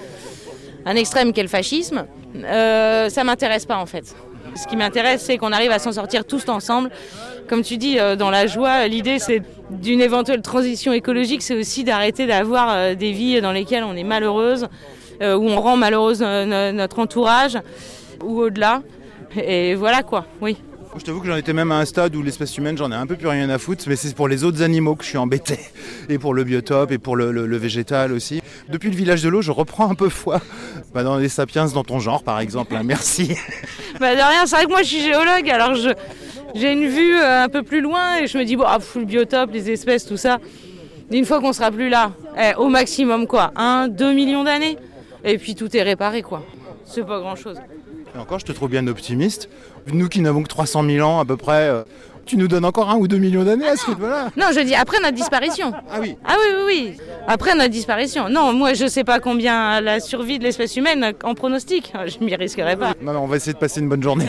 un extrême qu'est le fascisme, ça m'intéresse pas en fait. Ce qui m'intéresse, c'est qu'on arrive à s'en sortir tous ensemble. Comme tu dis, dans la joie, l'idée c'est d'une éventuelle transition écologique, c'est aussi d'arrêter d'avoir des vies dans lesquelles on est malheureuse, où on rend malheureuse notre entourage, ou au-delà. Et voilà quoi, oui. Je t'avoue que j'en étais même à un stade où l'espèce humaine, j'en ai un peu plus rien à foutre, mais c'est pour les autres animaux que je suis embêté, et pour le biotope, et pour le végétal aussi. Depuis le village de l'eau, je reprends un peu foi dans les sapiens, dans ton genre par exemple, hein, merci. De rien, c'est vrai que moi je suis géologue, alors j'ai une vue un peu plus loin, et je me dis, le biotope, les espèces, tout ça, une fois qu'on sera plus là, au maximum 1-2 millions d'années, et puis tout est réparé quoi, c'est pas grand chose. Et encore, je te trouve bien optimiste. Nous qui n'avons que 300 000 ans à peu près, Tu nous donnes encore 1 ou 2 millions d'années à ce rythme-là? Non, je dis après notre disparition. Ah oui. Ah oui. Après notre disparition. Non, moi je sais pas combien la survie de l'espèce humaine en pronostic. Je m'y risquerai pas. Non, on va essayer de passer une bonne journée.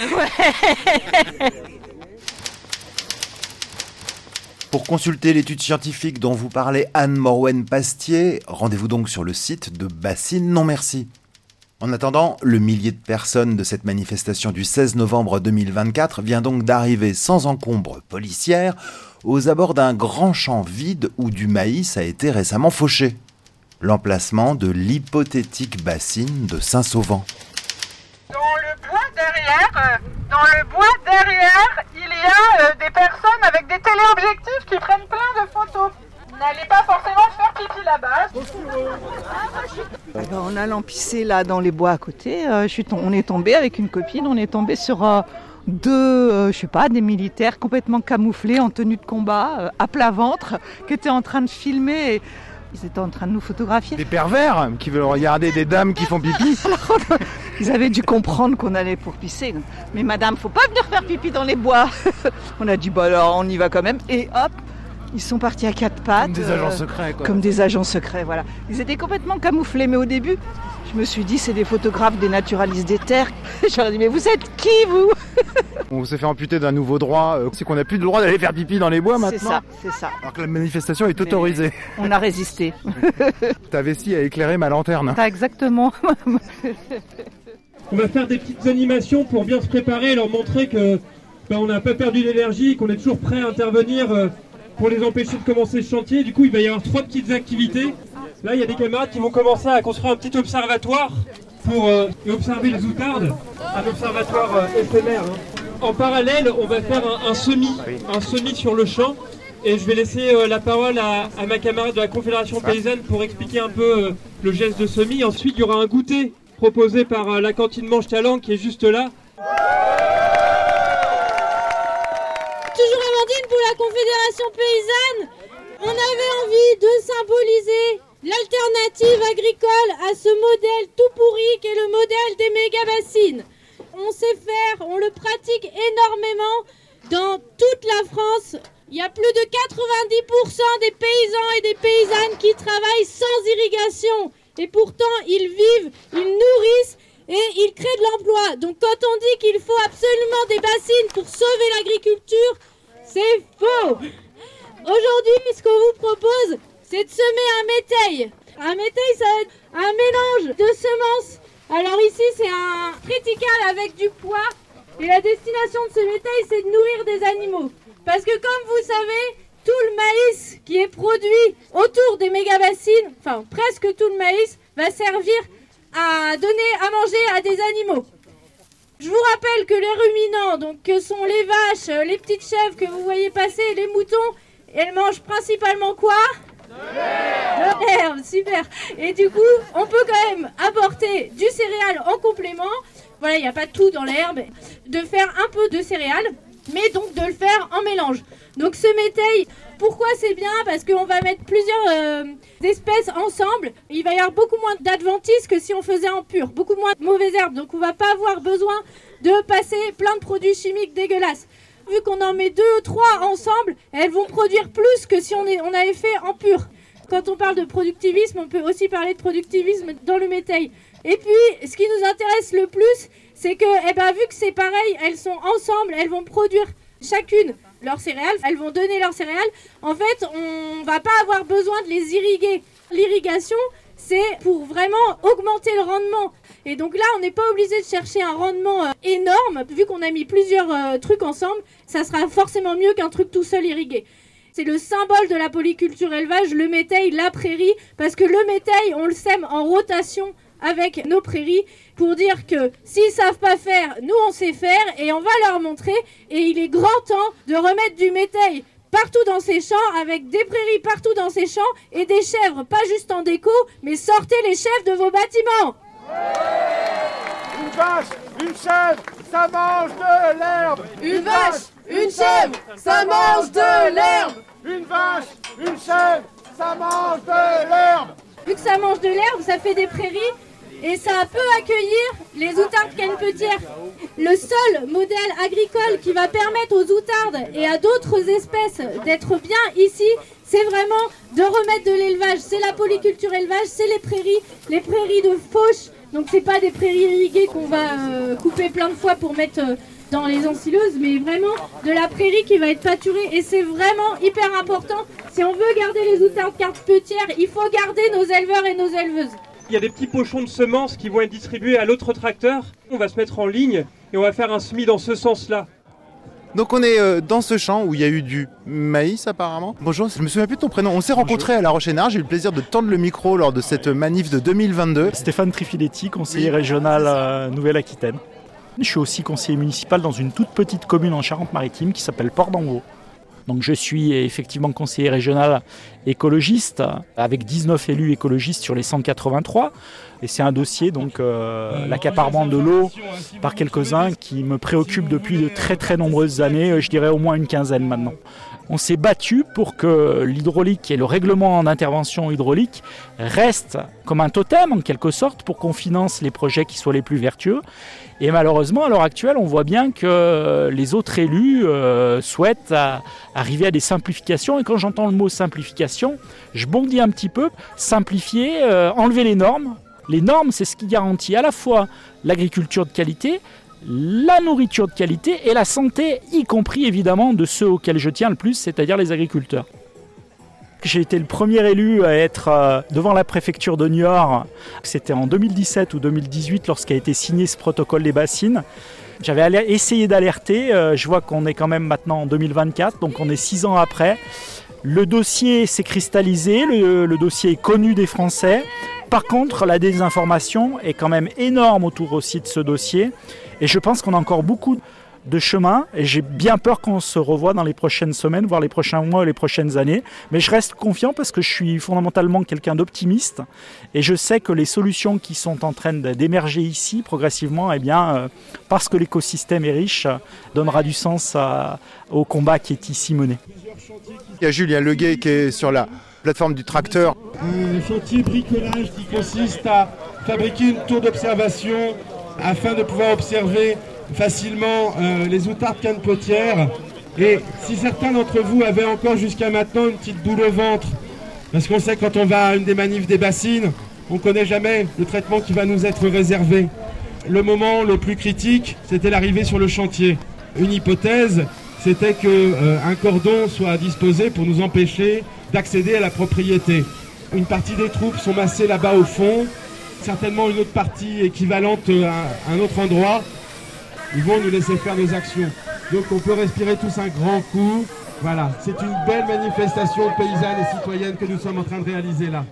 Pour consulter l'étude scientifique dont vous parlait Anne Morwen-Pastier, rendez-vous donc sur le site de Bassine Non Merci. En attendant, le millier de personnes de cette manifestation du 16 novembre 2024 vient donc d'arriver sans encombre policière aux abords d'un grand champ vide où du maïs a été récemment fauché. L'emplacement de l'hypothétique bassine de Saint-Sauvant. Dans le bois derrière, il y a des personnes avec des téléobjectifs qui prennent plein de photos. N'allez pas forcément faire pipi là-bas. En allant pisser là dans les bois à côté, on est tombé avec une copine, on est tombé sur deux, des militaires complètement camouflés en tenue de combat, à plat ventre, qui étaient en train de filmer. Ils étaient en train de nous photographier. Des pervers qui veulent regarder des dames qui font pipi. Alors, ils avaient dû comprendre qu'on allait pour pisser. Mais madame, faut pas venir faire pipi dans les bois. On a dit, alors on y va quand même. Et hop, ils sont partis à 4 pattes. Comme des agents secrets, quoi. Comme des agents secrets, voilà. Ils étaient complètement camouflés. Mais au début, je me suis dit, c'est des photographes, des naturalistes des terres. J'aurais dit, mais vous êtes qui, vous? On s'est fait amputer d'un nouveau droit, c'est qu'on n'a plus le droit d'aller faire pipi dans les bois maintenant. C'est ça. Alors que la manifestation est autorisée. On a résisté. Ta vessie a éclairé ma lanterne. Exactement. On va faire des petites animations pour bien se préparer et leur montrer que on n'a pas perdu d'énergie, qu'on est toujours prêt à intervenir pour les empêcher de commencer ce chantier. Du coup, il va y avoir 3 petites activités. Là, il y a des camarades qui vont commencer à construire un petit observatoire pour observer les outardes, un observatoire éphémère. En parallèle, on va faire un semis sur le champ, et je vais laisser la parole à ma camarade de la Confédération paysanne pour expliquer un peu le geste de semis. Ensuite, il y aura un goûter proposé par la cantine Manche Talent qui est juste là. Toujours Amandine pour la Confédération paysanne. On avait envie de symboliser l'alternative agricole à ce modèle tout pourri qu'est le modèle des méga-bassines. On sait faire, on le pratique énormément dans toute la France. Il y a plus de 90% des paysans et des paysannes qui travaillent sans irrigation. Et pourtant, ils vivent, ils nourrissent et ils créent de l'emploi. Donc quand on dit qu'il faut absolument des bassines pour sauver l'agriculture, c'est faux. Aujourd'hui, ce qu'on vous propose, c'est de semer un métail. Un métail, ça va être un mélange de semences. Alors ici, c'est un triticale avec du pois. Et la destination de ce métail, c'est de nourrir des animaux. Parce que comme vous savez, tout le maïs qui est produit autour des méga-bassines, enfin presque tout le maïs, va servir à donner à manger à des animaux. Je vous rappelle que les ruminants, donc que sont les vaches, les petites chèvres que vous voyez passer, les moutons, elles mangent principalement quoi ? De l'herbe, super. Et du coup, on peut quand même apporter du céréal en complément. Voilà, il n'y a pas tout dans l'herbe. De faire un peu de céréales, mais donc de le faire en mélange. Donc ce métail, pourquoi c'est bien ? Parce qu'on va mettre plusieurs espèces ensemble. Il va y avoir beaucoup moins d'adventices que si on faisait en pur. Beaucoup moins de mauvaises herbes. Donc on va pas avoir besoin de passer plein de produits chimiques dégueulasses. Vu qu'on en met 2 ou 3 ensemble, elles vont produire plus que si on avait fait en pur. Quand on parle de productivisme, on peut aussi parler de productivisme dans le métail. Et puis, ce qui nous intéresse le plus, c'est que, vu que c'est pareil, elles sont ensemble, elles vont produire chacune leurs céréales, elles vont donner leurs céréales. En fait, on va pas avoir besoin de les irriguer. L'irrigation, c'est pour vraiment augmenter le rendement. Et donc là, on n'est pas obligé de chercher un rendement énorme. Vu qu'on a mis plusieurs trucs ensemble, ça sera forcément mieux qu'un truc tout seul irrigué. C'est le symbole de la polyculture élevage, le métail, la prairie. Parce que le métail, on le sème en rotation avec nos prairies pour dire que s'ils savent pas faire, nous on sait faire et on va leur montrer. Et il est grand temps de remettre du métail partout dans ces champs, avec des prairies partout dans ces champs et des chèvres, pas juste en déco, mais sortez les chèvres de vos bâtiments. Une vache, une chèvre, ça mange de l'herbe. Une vache, une chèvre, ça mange de l'herbe. Une vache, une chèvre, ça mange de l'herbe. Vu que ça mange de l'herbe, ça fait des prairies. et ça peut accueillir les outardes canepetières. Le seul modèle agricole qui va permettre aux outardes et à d'autres espèces d'être bien ici, c'est vraiment de remettre de l'élevage. C'est la polyculture élevage, c'est les prairies de fauche. Donc c'est pas des prairies irriguées qu'on va couper plein de fois pour mettre dans les ensileuses, mais vraiment de la prairie qui va être pâturée. Et c'est vraiment hyper important. Si on veut garder les outardes canepetières, il faut garder nos éleveurs et nos éleveuses. Il y a des petits pochons de semences qui vont être distribués à l'autre tracteur. On va se mettre en ligne et on va faire un semis dans ce sens-là. Donc on est dans ce champ où il y a eu du maïs apparemment. Bonjour, je me souviens plus de ton prénom. On s'est rencontrés à La Roche-et-Nard. J'ai eu le plaisir de tendre le micro lors de cette manif de 2022. Stéphane Trifiletti, conseiller régional Nouvelle-Aquitaine. Je suis aussi conseiller municipal dans une toute petite commune en Charente-Maritime qui s'appelle Port-d'Envaux. Donc je suis effectivement conseiller régional écologiste avec 19 élus écologistes sur les 183. Et c'est un dossier, donc l'accaparement de l'eau par quelques-uns qui me préoccupe depuis de très très nombreuses années, je dirais au moins une quinzaine maintenant. On s'est battu pour que l'hydraulique et le règlement d'intervention hydraulique restent comme un totem en quelque sorte pour qu'on finance les projets qui soient les plus vertueux. Et malheureusement, à l'heure actuelle, on voit bien que les autres élus souhaitent arriver à des simplifications. Et quand j'entends le mot simplification, je bondis un petit peu. Simplifier, enlever les normes. Les normes, c'est ce qui garantit à la fois l'agriculture de qualité, la nourriture de qualité et la santé, y compris évidemment de ceux auxquels je tiens le plus, c'est-à-dire les agriculteurs. J'ai été le premier élu à être devant la préfecture de Niort. C'était en 2017 ou 2018 lorsqu'a été signé ce protocole des bassines. J'avais essayé d'alerter, je vois qu'on est quand même maintenant en 2024, donc on est 6 ans après. Le dossier s'est cristallisé, le dossier est connu des Français. Par contre, la désinformation est quand même énorme autour aussi de ce dossier. Et je pense qu'on a encore beaucoup de chemin. Et j'ai bien peur qu'on se revoie dans les prochaines semaines, voire les prochains mois, les prochaines années. Mais je reste confiant parce que je suis fondamentalement quelqu'un d'optimiste. Et je sais que les solutions qui sont en train d'émerger ici, progressivement, eh bien, parce que l'écosystème est riche, donnera du sens au combat qui est ici mené. Il y a Julien Leguet qui est sur la plateforme du tracteur. Un chantier bricolage qui consiste à fabriquer une tour d'observation afin de pouvoir observer facilement les outardes canepetières. Et si certains d'entre vous avaient encore jusqu'à maintenant une petite boule au ventre, parce qu'on sait que quand on va à une des manifs des bassines, on ne connaît jamais le traitement qui va nous être réservé. Le moment le plus critique, c'était l'arrivée sur le chantier. Une hypothèse, c'était qu'un cordon soit disposé pour nous empêcher d'accéder à la propriété. Une partie des troupes sont massées là-bas au fond, certainement une autre partie équivalente à un autre endroit. Ils vont nous laisser faire nos actions. Donc on peut respirer tous un grand coup. Voilà, c'est une belle manifestation paysanne et citoyenne que nous sommes en train de réaliser là.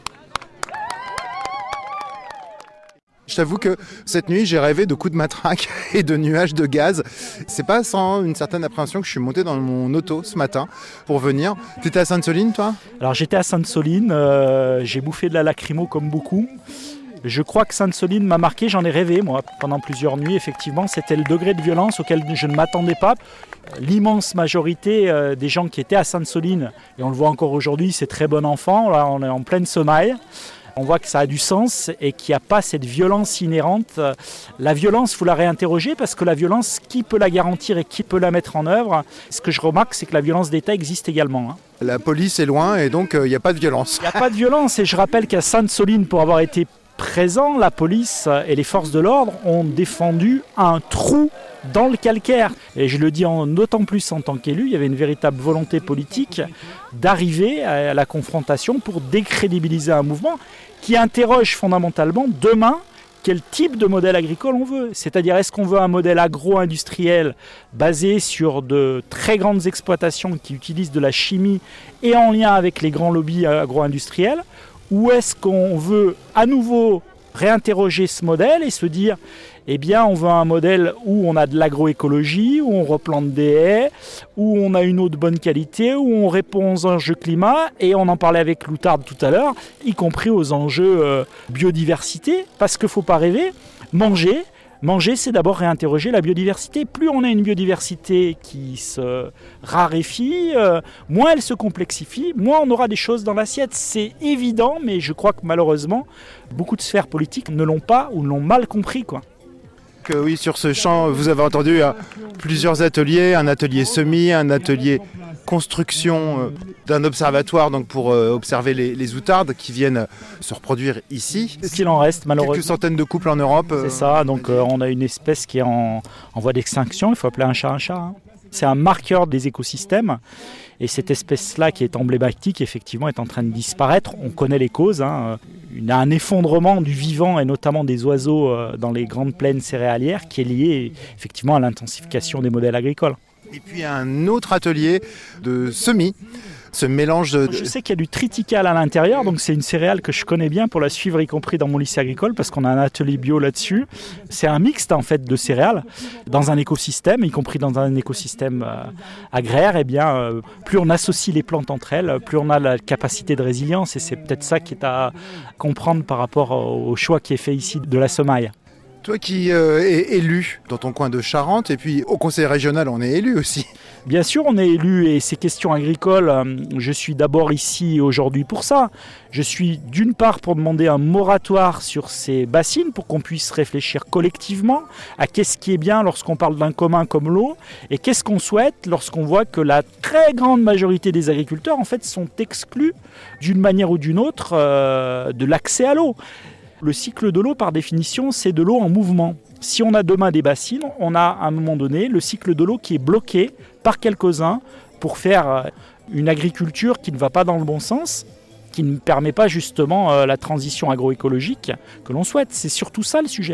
Je t'avoue que cette nuit, j'ai rêvé de coups de matraque et de nuages de gaz. C'est pas sans une certaine appréhension que je suis monté dans mon auto ce matin pour venir. Tu étais à Sainte-Soline, toi ? Alors j'étais à Sainte-Soline, j'ai bouffé de la lacrymo comme beaucoup. Je crois que Sainte-Soline m'a marqué, j'en ai rêvé moi pendant plusieurs nuits. Effectivement, c'était le degré de violence auquel je ne m'attendais pas. L'immense majorité des gens qui étaient à Sainte-Soline, et on le voit encore aujourd'hui, c'est très bon enfant, là on est en pleine semaille. On voit que ça a du sens et qu'il n'y a pas cette violence inhérente. La violence, il faut la réinterroger parce que la violence, qui peut la garantir et qui peut la mettre en œuvre ? Ce que je remarque, c'est que la violence d'État existe également. La police est loin et donc il n'y a pas de violence. Il n'y a pas de violence et je rappelle qu'à Sainte-Soline, pour avoir été présent, la police et les forces de l'ordre ont défendu un trou dans le calcaire. Et je le dis d'autant plus en tant qu'élu, il y avait une véritable volonté politique d'arriver à la confrontation pour décrédibiliser un mouvement qui interroge fondamentalement demain quel type de modèle agricole on veut. C'est-à-dire, est-ce qu'on veut un modèle agro-industriel basé sur de très grandes exploitations qui utilisent de la chimie et en lien avec les grands lobbies agro-industriels, ou est-ce qu'on veut à nouveau réinterroger ce modèle et se dire eh bien on veut un modèle où on a de l'agroécologie, où on replante des haies, où on a une eau de bonne qualité, où on répond aux enjeux climat, et on en parlait avec Loutarde tout à l'heure, y compris aux enjeux biodiversité, parce qu'il ne faut pas rêver, manger, Manger, c'est d'abord réinterroger la biodiversité. Plus on a une biodiversité qui se raréfie, moins elle se complexifie, moins on aura des choses dans l'assiette. C'est évident, mais je crois que malheureusement, beaucoup de sphères politiques ne l'ont pas ou l'ont mal compris, quoi. Oui, sur ce champ, vous avez entendu plusieurs ateliers, un atelier semis, un atelier construction d'un observatoire donc pour observer les outardes qui viennent se reproduire ici. Ce qu'il en reste malheureusement. Quelques centaines de couples en Europe. C'est ça, donc on a une espèce qui est en voie d'extinction, il faut appeler un chat. Hein. C'est un marqueur des écosystèmes et cette espèce-là qui est emblématique effectivement est en train de disparaître. On connaît les causes, hein. Il y a un effondrement du vivant et notamment des oiseaux dans les grandes plaines céréalières qui est lié effectivement à l'intensification des modèles agricoles. Et puis un autre atelier de semis, ce mélange de... Je sais qu'il y a du triticale à l'intérieur, donc c'est une céréale que je connais bien pour la suivre, y compris dans mon lycée agricole, parce qu'on a un atelier bio là-dessus. C'est un mixte en fait de céréales dans un écosystème, y compris dans un écosystème agraire. Et bien, plus on associe les plantes entre elles, plus on a la capacité de résilience, et c'est peut-être ça qui est à comprendre par rapport au choix qui est fait ici de la semaille. Toi qui es élu dans ton coin de Charente, et puis au conseil régional, on est élu aussi. Bien sûr, on est élu et ces questions agricoles, je suis d'abord ici aujourd'hui pour ça. Je suis d'une part pour demander un moratoire sur ces bassines pour qu'on puisse réfléchir collectivement à qu'est-ce qui est bien lorsqu'on parle d'un commun comme l'eau et qu'est-ce qu'on souhaite lorsqu'on voit que la très grande majorité des agriculteurs en fait sont exclus d'une manière ou d'une autre de l'accès à l'eau. Le cycle de l'eau, par définition, c'est de l'eau en mouvement. Si on a demain des bassines, on a à un moment donné le cycle de l'eau qui est bloqué par quelques-uns pour faire une agriculture qui ne va pas dans le bon sens, qui ne permet pas justement la transition agroécologique que l'on souhaite. C'est surtout ça le sujet.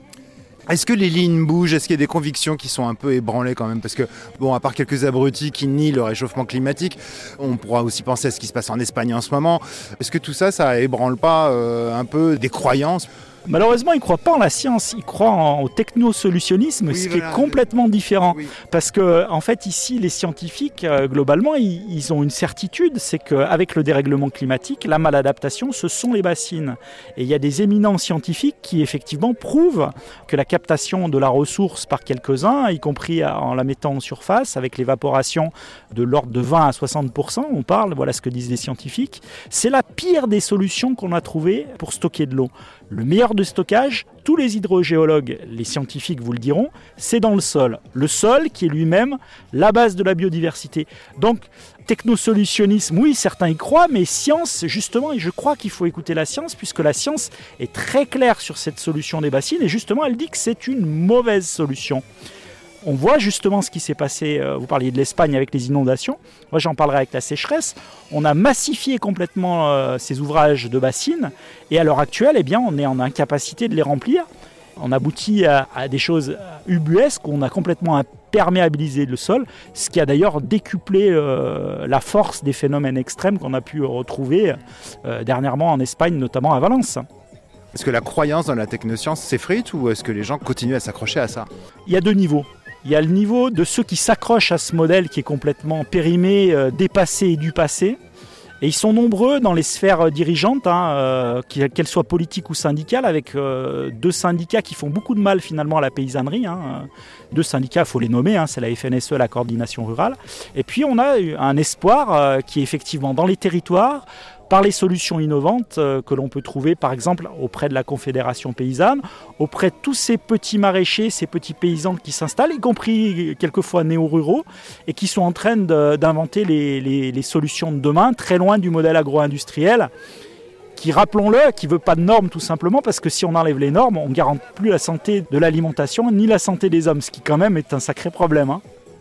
Est-ce que les lignes bougent ? Est-ce qu'il y a des convictions qui sont un peu ébranlées quand même ? Parce que, bon, à part quelques abrutis qui nient le réchauffement climatique, on pourra aussi penser à ce qui se passe en Espagne en ce moment. Est-ce que tout ça, ça ébranle pas un peu des croyances ? Malheureusement, ils ne croient pas en la science, ils croient au technosolutionnisme, ce qui est complètement différent. Oui. Parce que, en fait, ici, les scientifiques, globalement, ils ont une certitude, c'est qu'avec le dérèglement climatique, la maladaptation, ce sont les bassines. Et il y a des éminents scientifiques qui, effectivement, prouvent que la captation de la ressource par quelques-uns, y compris en la mettant en surface, avec l'évaporation de l'ordre de 20 à 60%, on parle, voilà ce que disent les scientifiques, c'est la pire des solutions qu'on a trouvées pour stocker de l'eau. Le meilleur de stockage, tous les hydrogéologues, les scientifiques vous le diront, c'est dans le sol. Le sol qui est lui-même la base de la biodiversité. Donc, technosolutionnisme, oui, certains y croient, mais science, justement, et je crois qu'il faut écouter la science, puisque la science est très claire sur cette solution des bassines, et justement, elle dit que c'est une mauvaise solution. On voit justement ce qui s'est passé, vous parliez de l'Espagne avec les inondations, moi j'en parlerai avec la sécheresse, on a massifié complètement ces ouvrages de bassines et à l'heure actuelle, eh bien, on est en incapacité de les remplir. On aboutit à des choses ubuesques, on a complètement imperméabilisé le sol, ce qui a d'ailleurs décuplé la force des phénomènes extrêmes qu'on a pu retrouver dernièrement en Espagne, notamment à Valence. Est-ce que la croyance dans la technoscience s'effrite ou est-ce que les gens continuent à s'accrocher à ça ? Il y a deux niveaux. Il y a le niveau de ceux qui s'accrochent à ce modèle qui est complètement périmé, dépassé et du passé. Et ils sont nombreux dans les sphères dirigeantes, qu'elles soient politiques ou syndicales, avec deux syndicats qui font beaucoup de mal finalement à la paysannerie. Deux syndicats, il faut les nommer, c'est la FNSE, la coordination rurale. Et puis on a un espoir qui est effectivement dans les territoires, par les solutions innovantes que l'on peut trouver par exemple auprès de la Confédération paysanne, auprès de tous ces petits maraîchers, ces petits paysans qui s'installent, y compris quelquefois néo-ruraux, et qui sont en train d'inventer les solutions de demain, très loin du modèle agro-industriel, qui, rappelons-le, qui ne veut pas de normes tout simplement, parce que si on enlève les normes, on ne garantit plus la santé de l'alimentation, ni la santé des hommes, ce qui quand même est un sacré problème.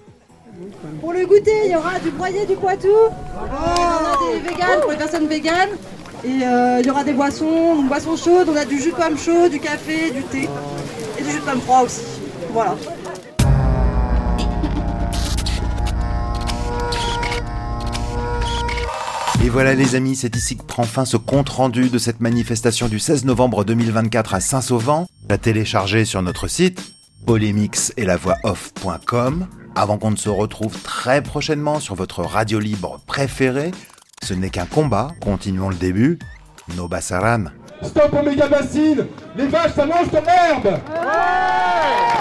Pour le goûter, il y aura du broyé du Poitou, on a des véganes pour les personnes véganes, et il y aura des boissons chaudes, on a du jus de pomme chaud, du café, du thé, et du jus de pomme froid aussi. Voilà. Et voilà les amis, c'est ici que prend fin ce compte-rendu de cette manifestation du 16 novembre 2024 à Saint-Sauvent, à télécharger sur notre site polémix-et-la-voix-off.com. Avant qu'on ne se retrouve très prochainement sur votre radio libre préférée, ce n'est qu'un combat, continuons le début, no pasarán. Stop aux méga bassines. Les vaches, ça mange ton herbe.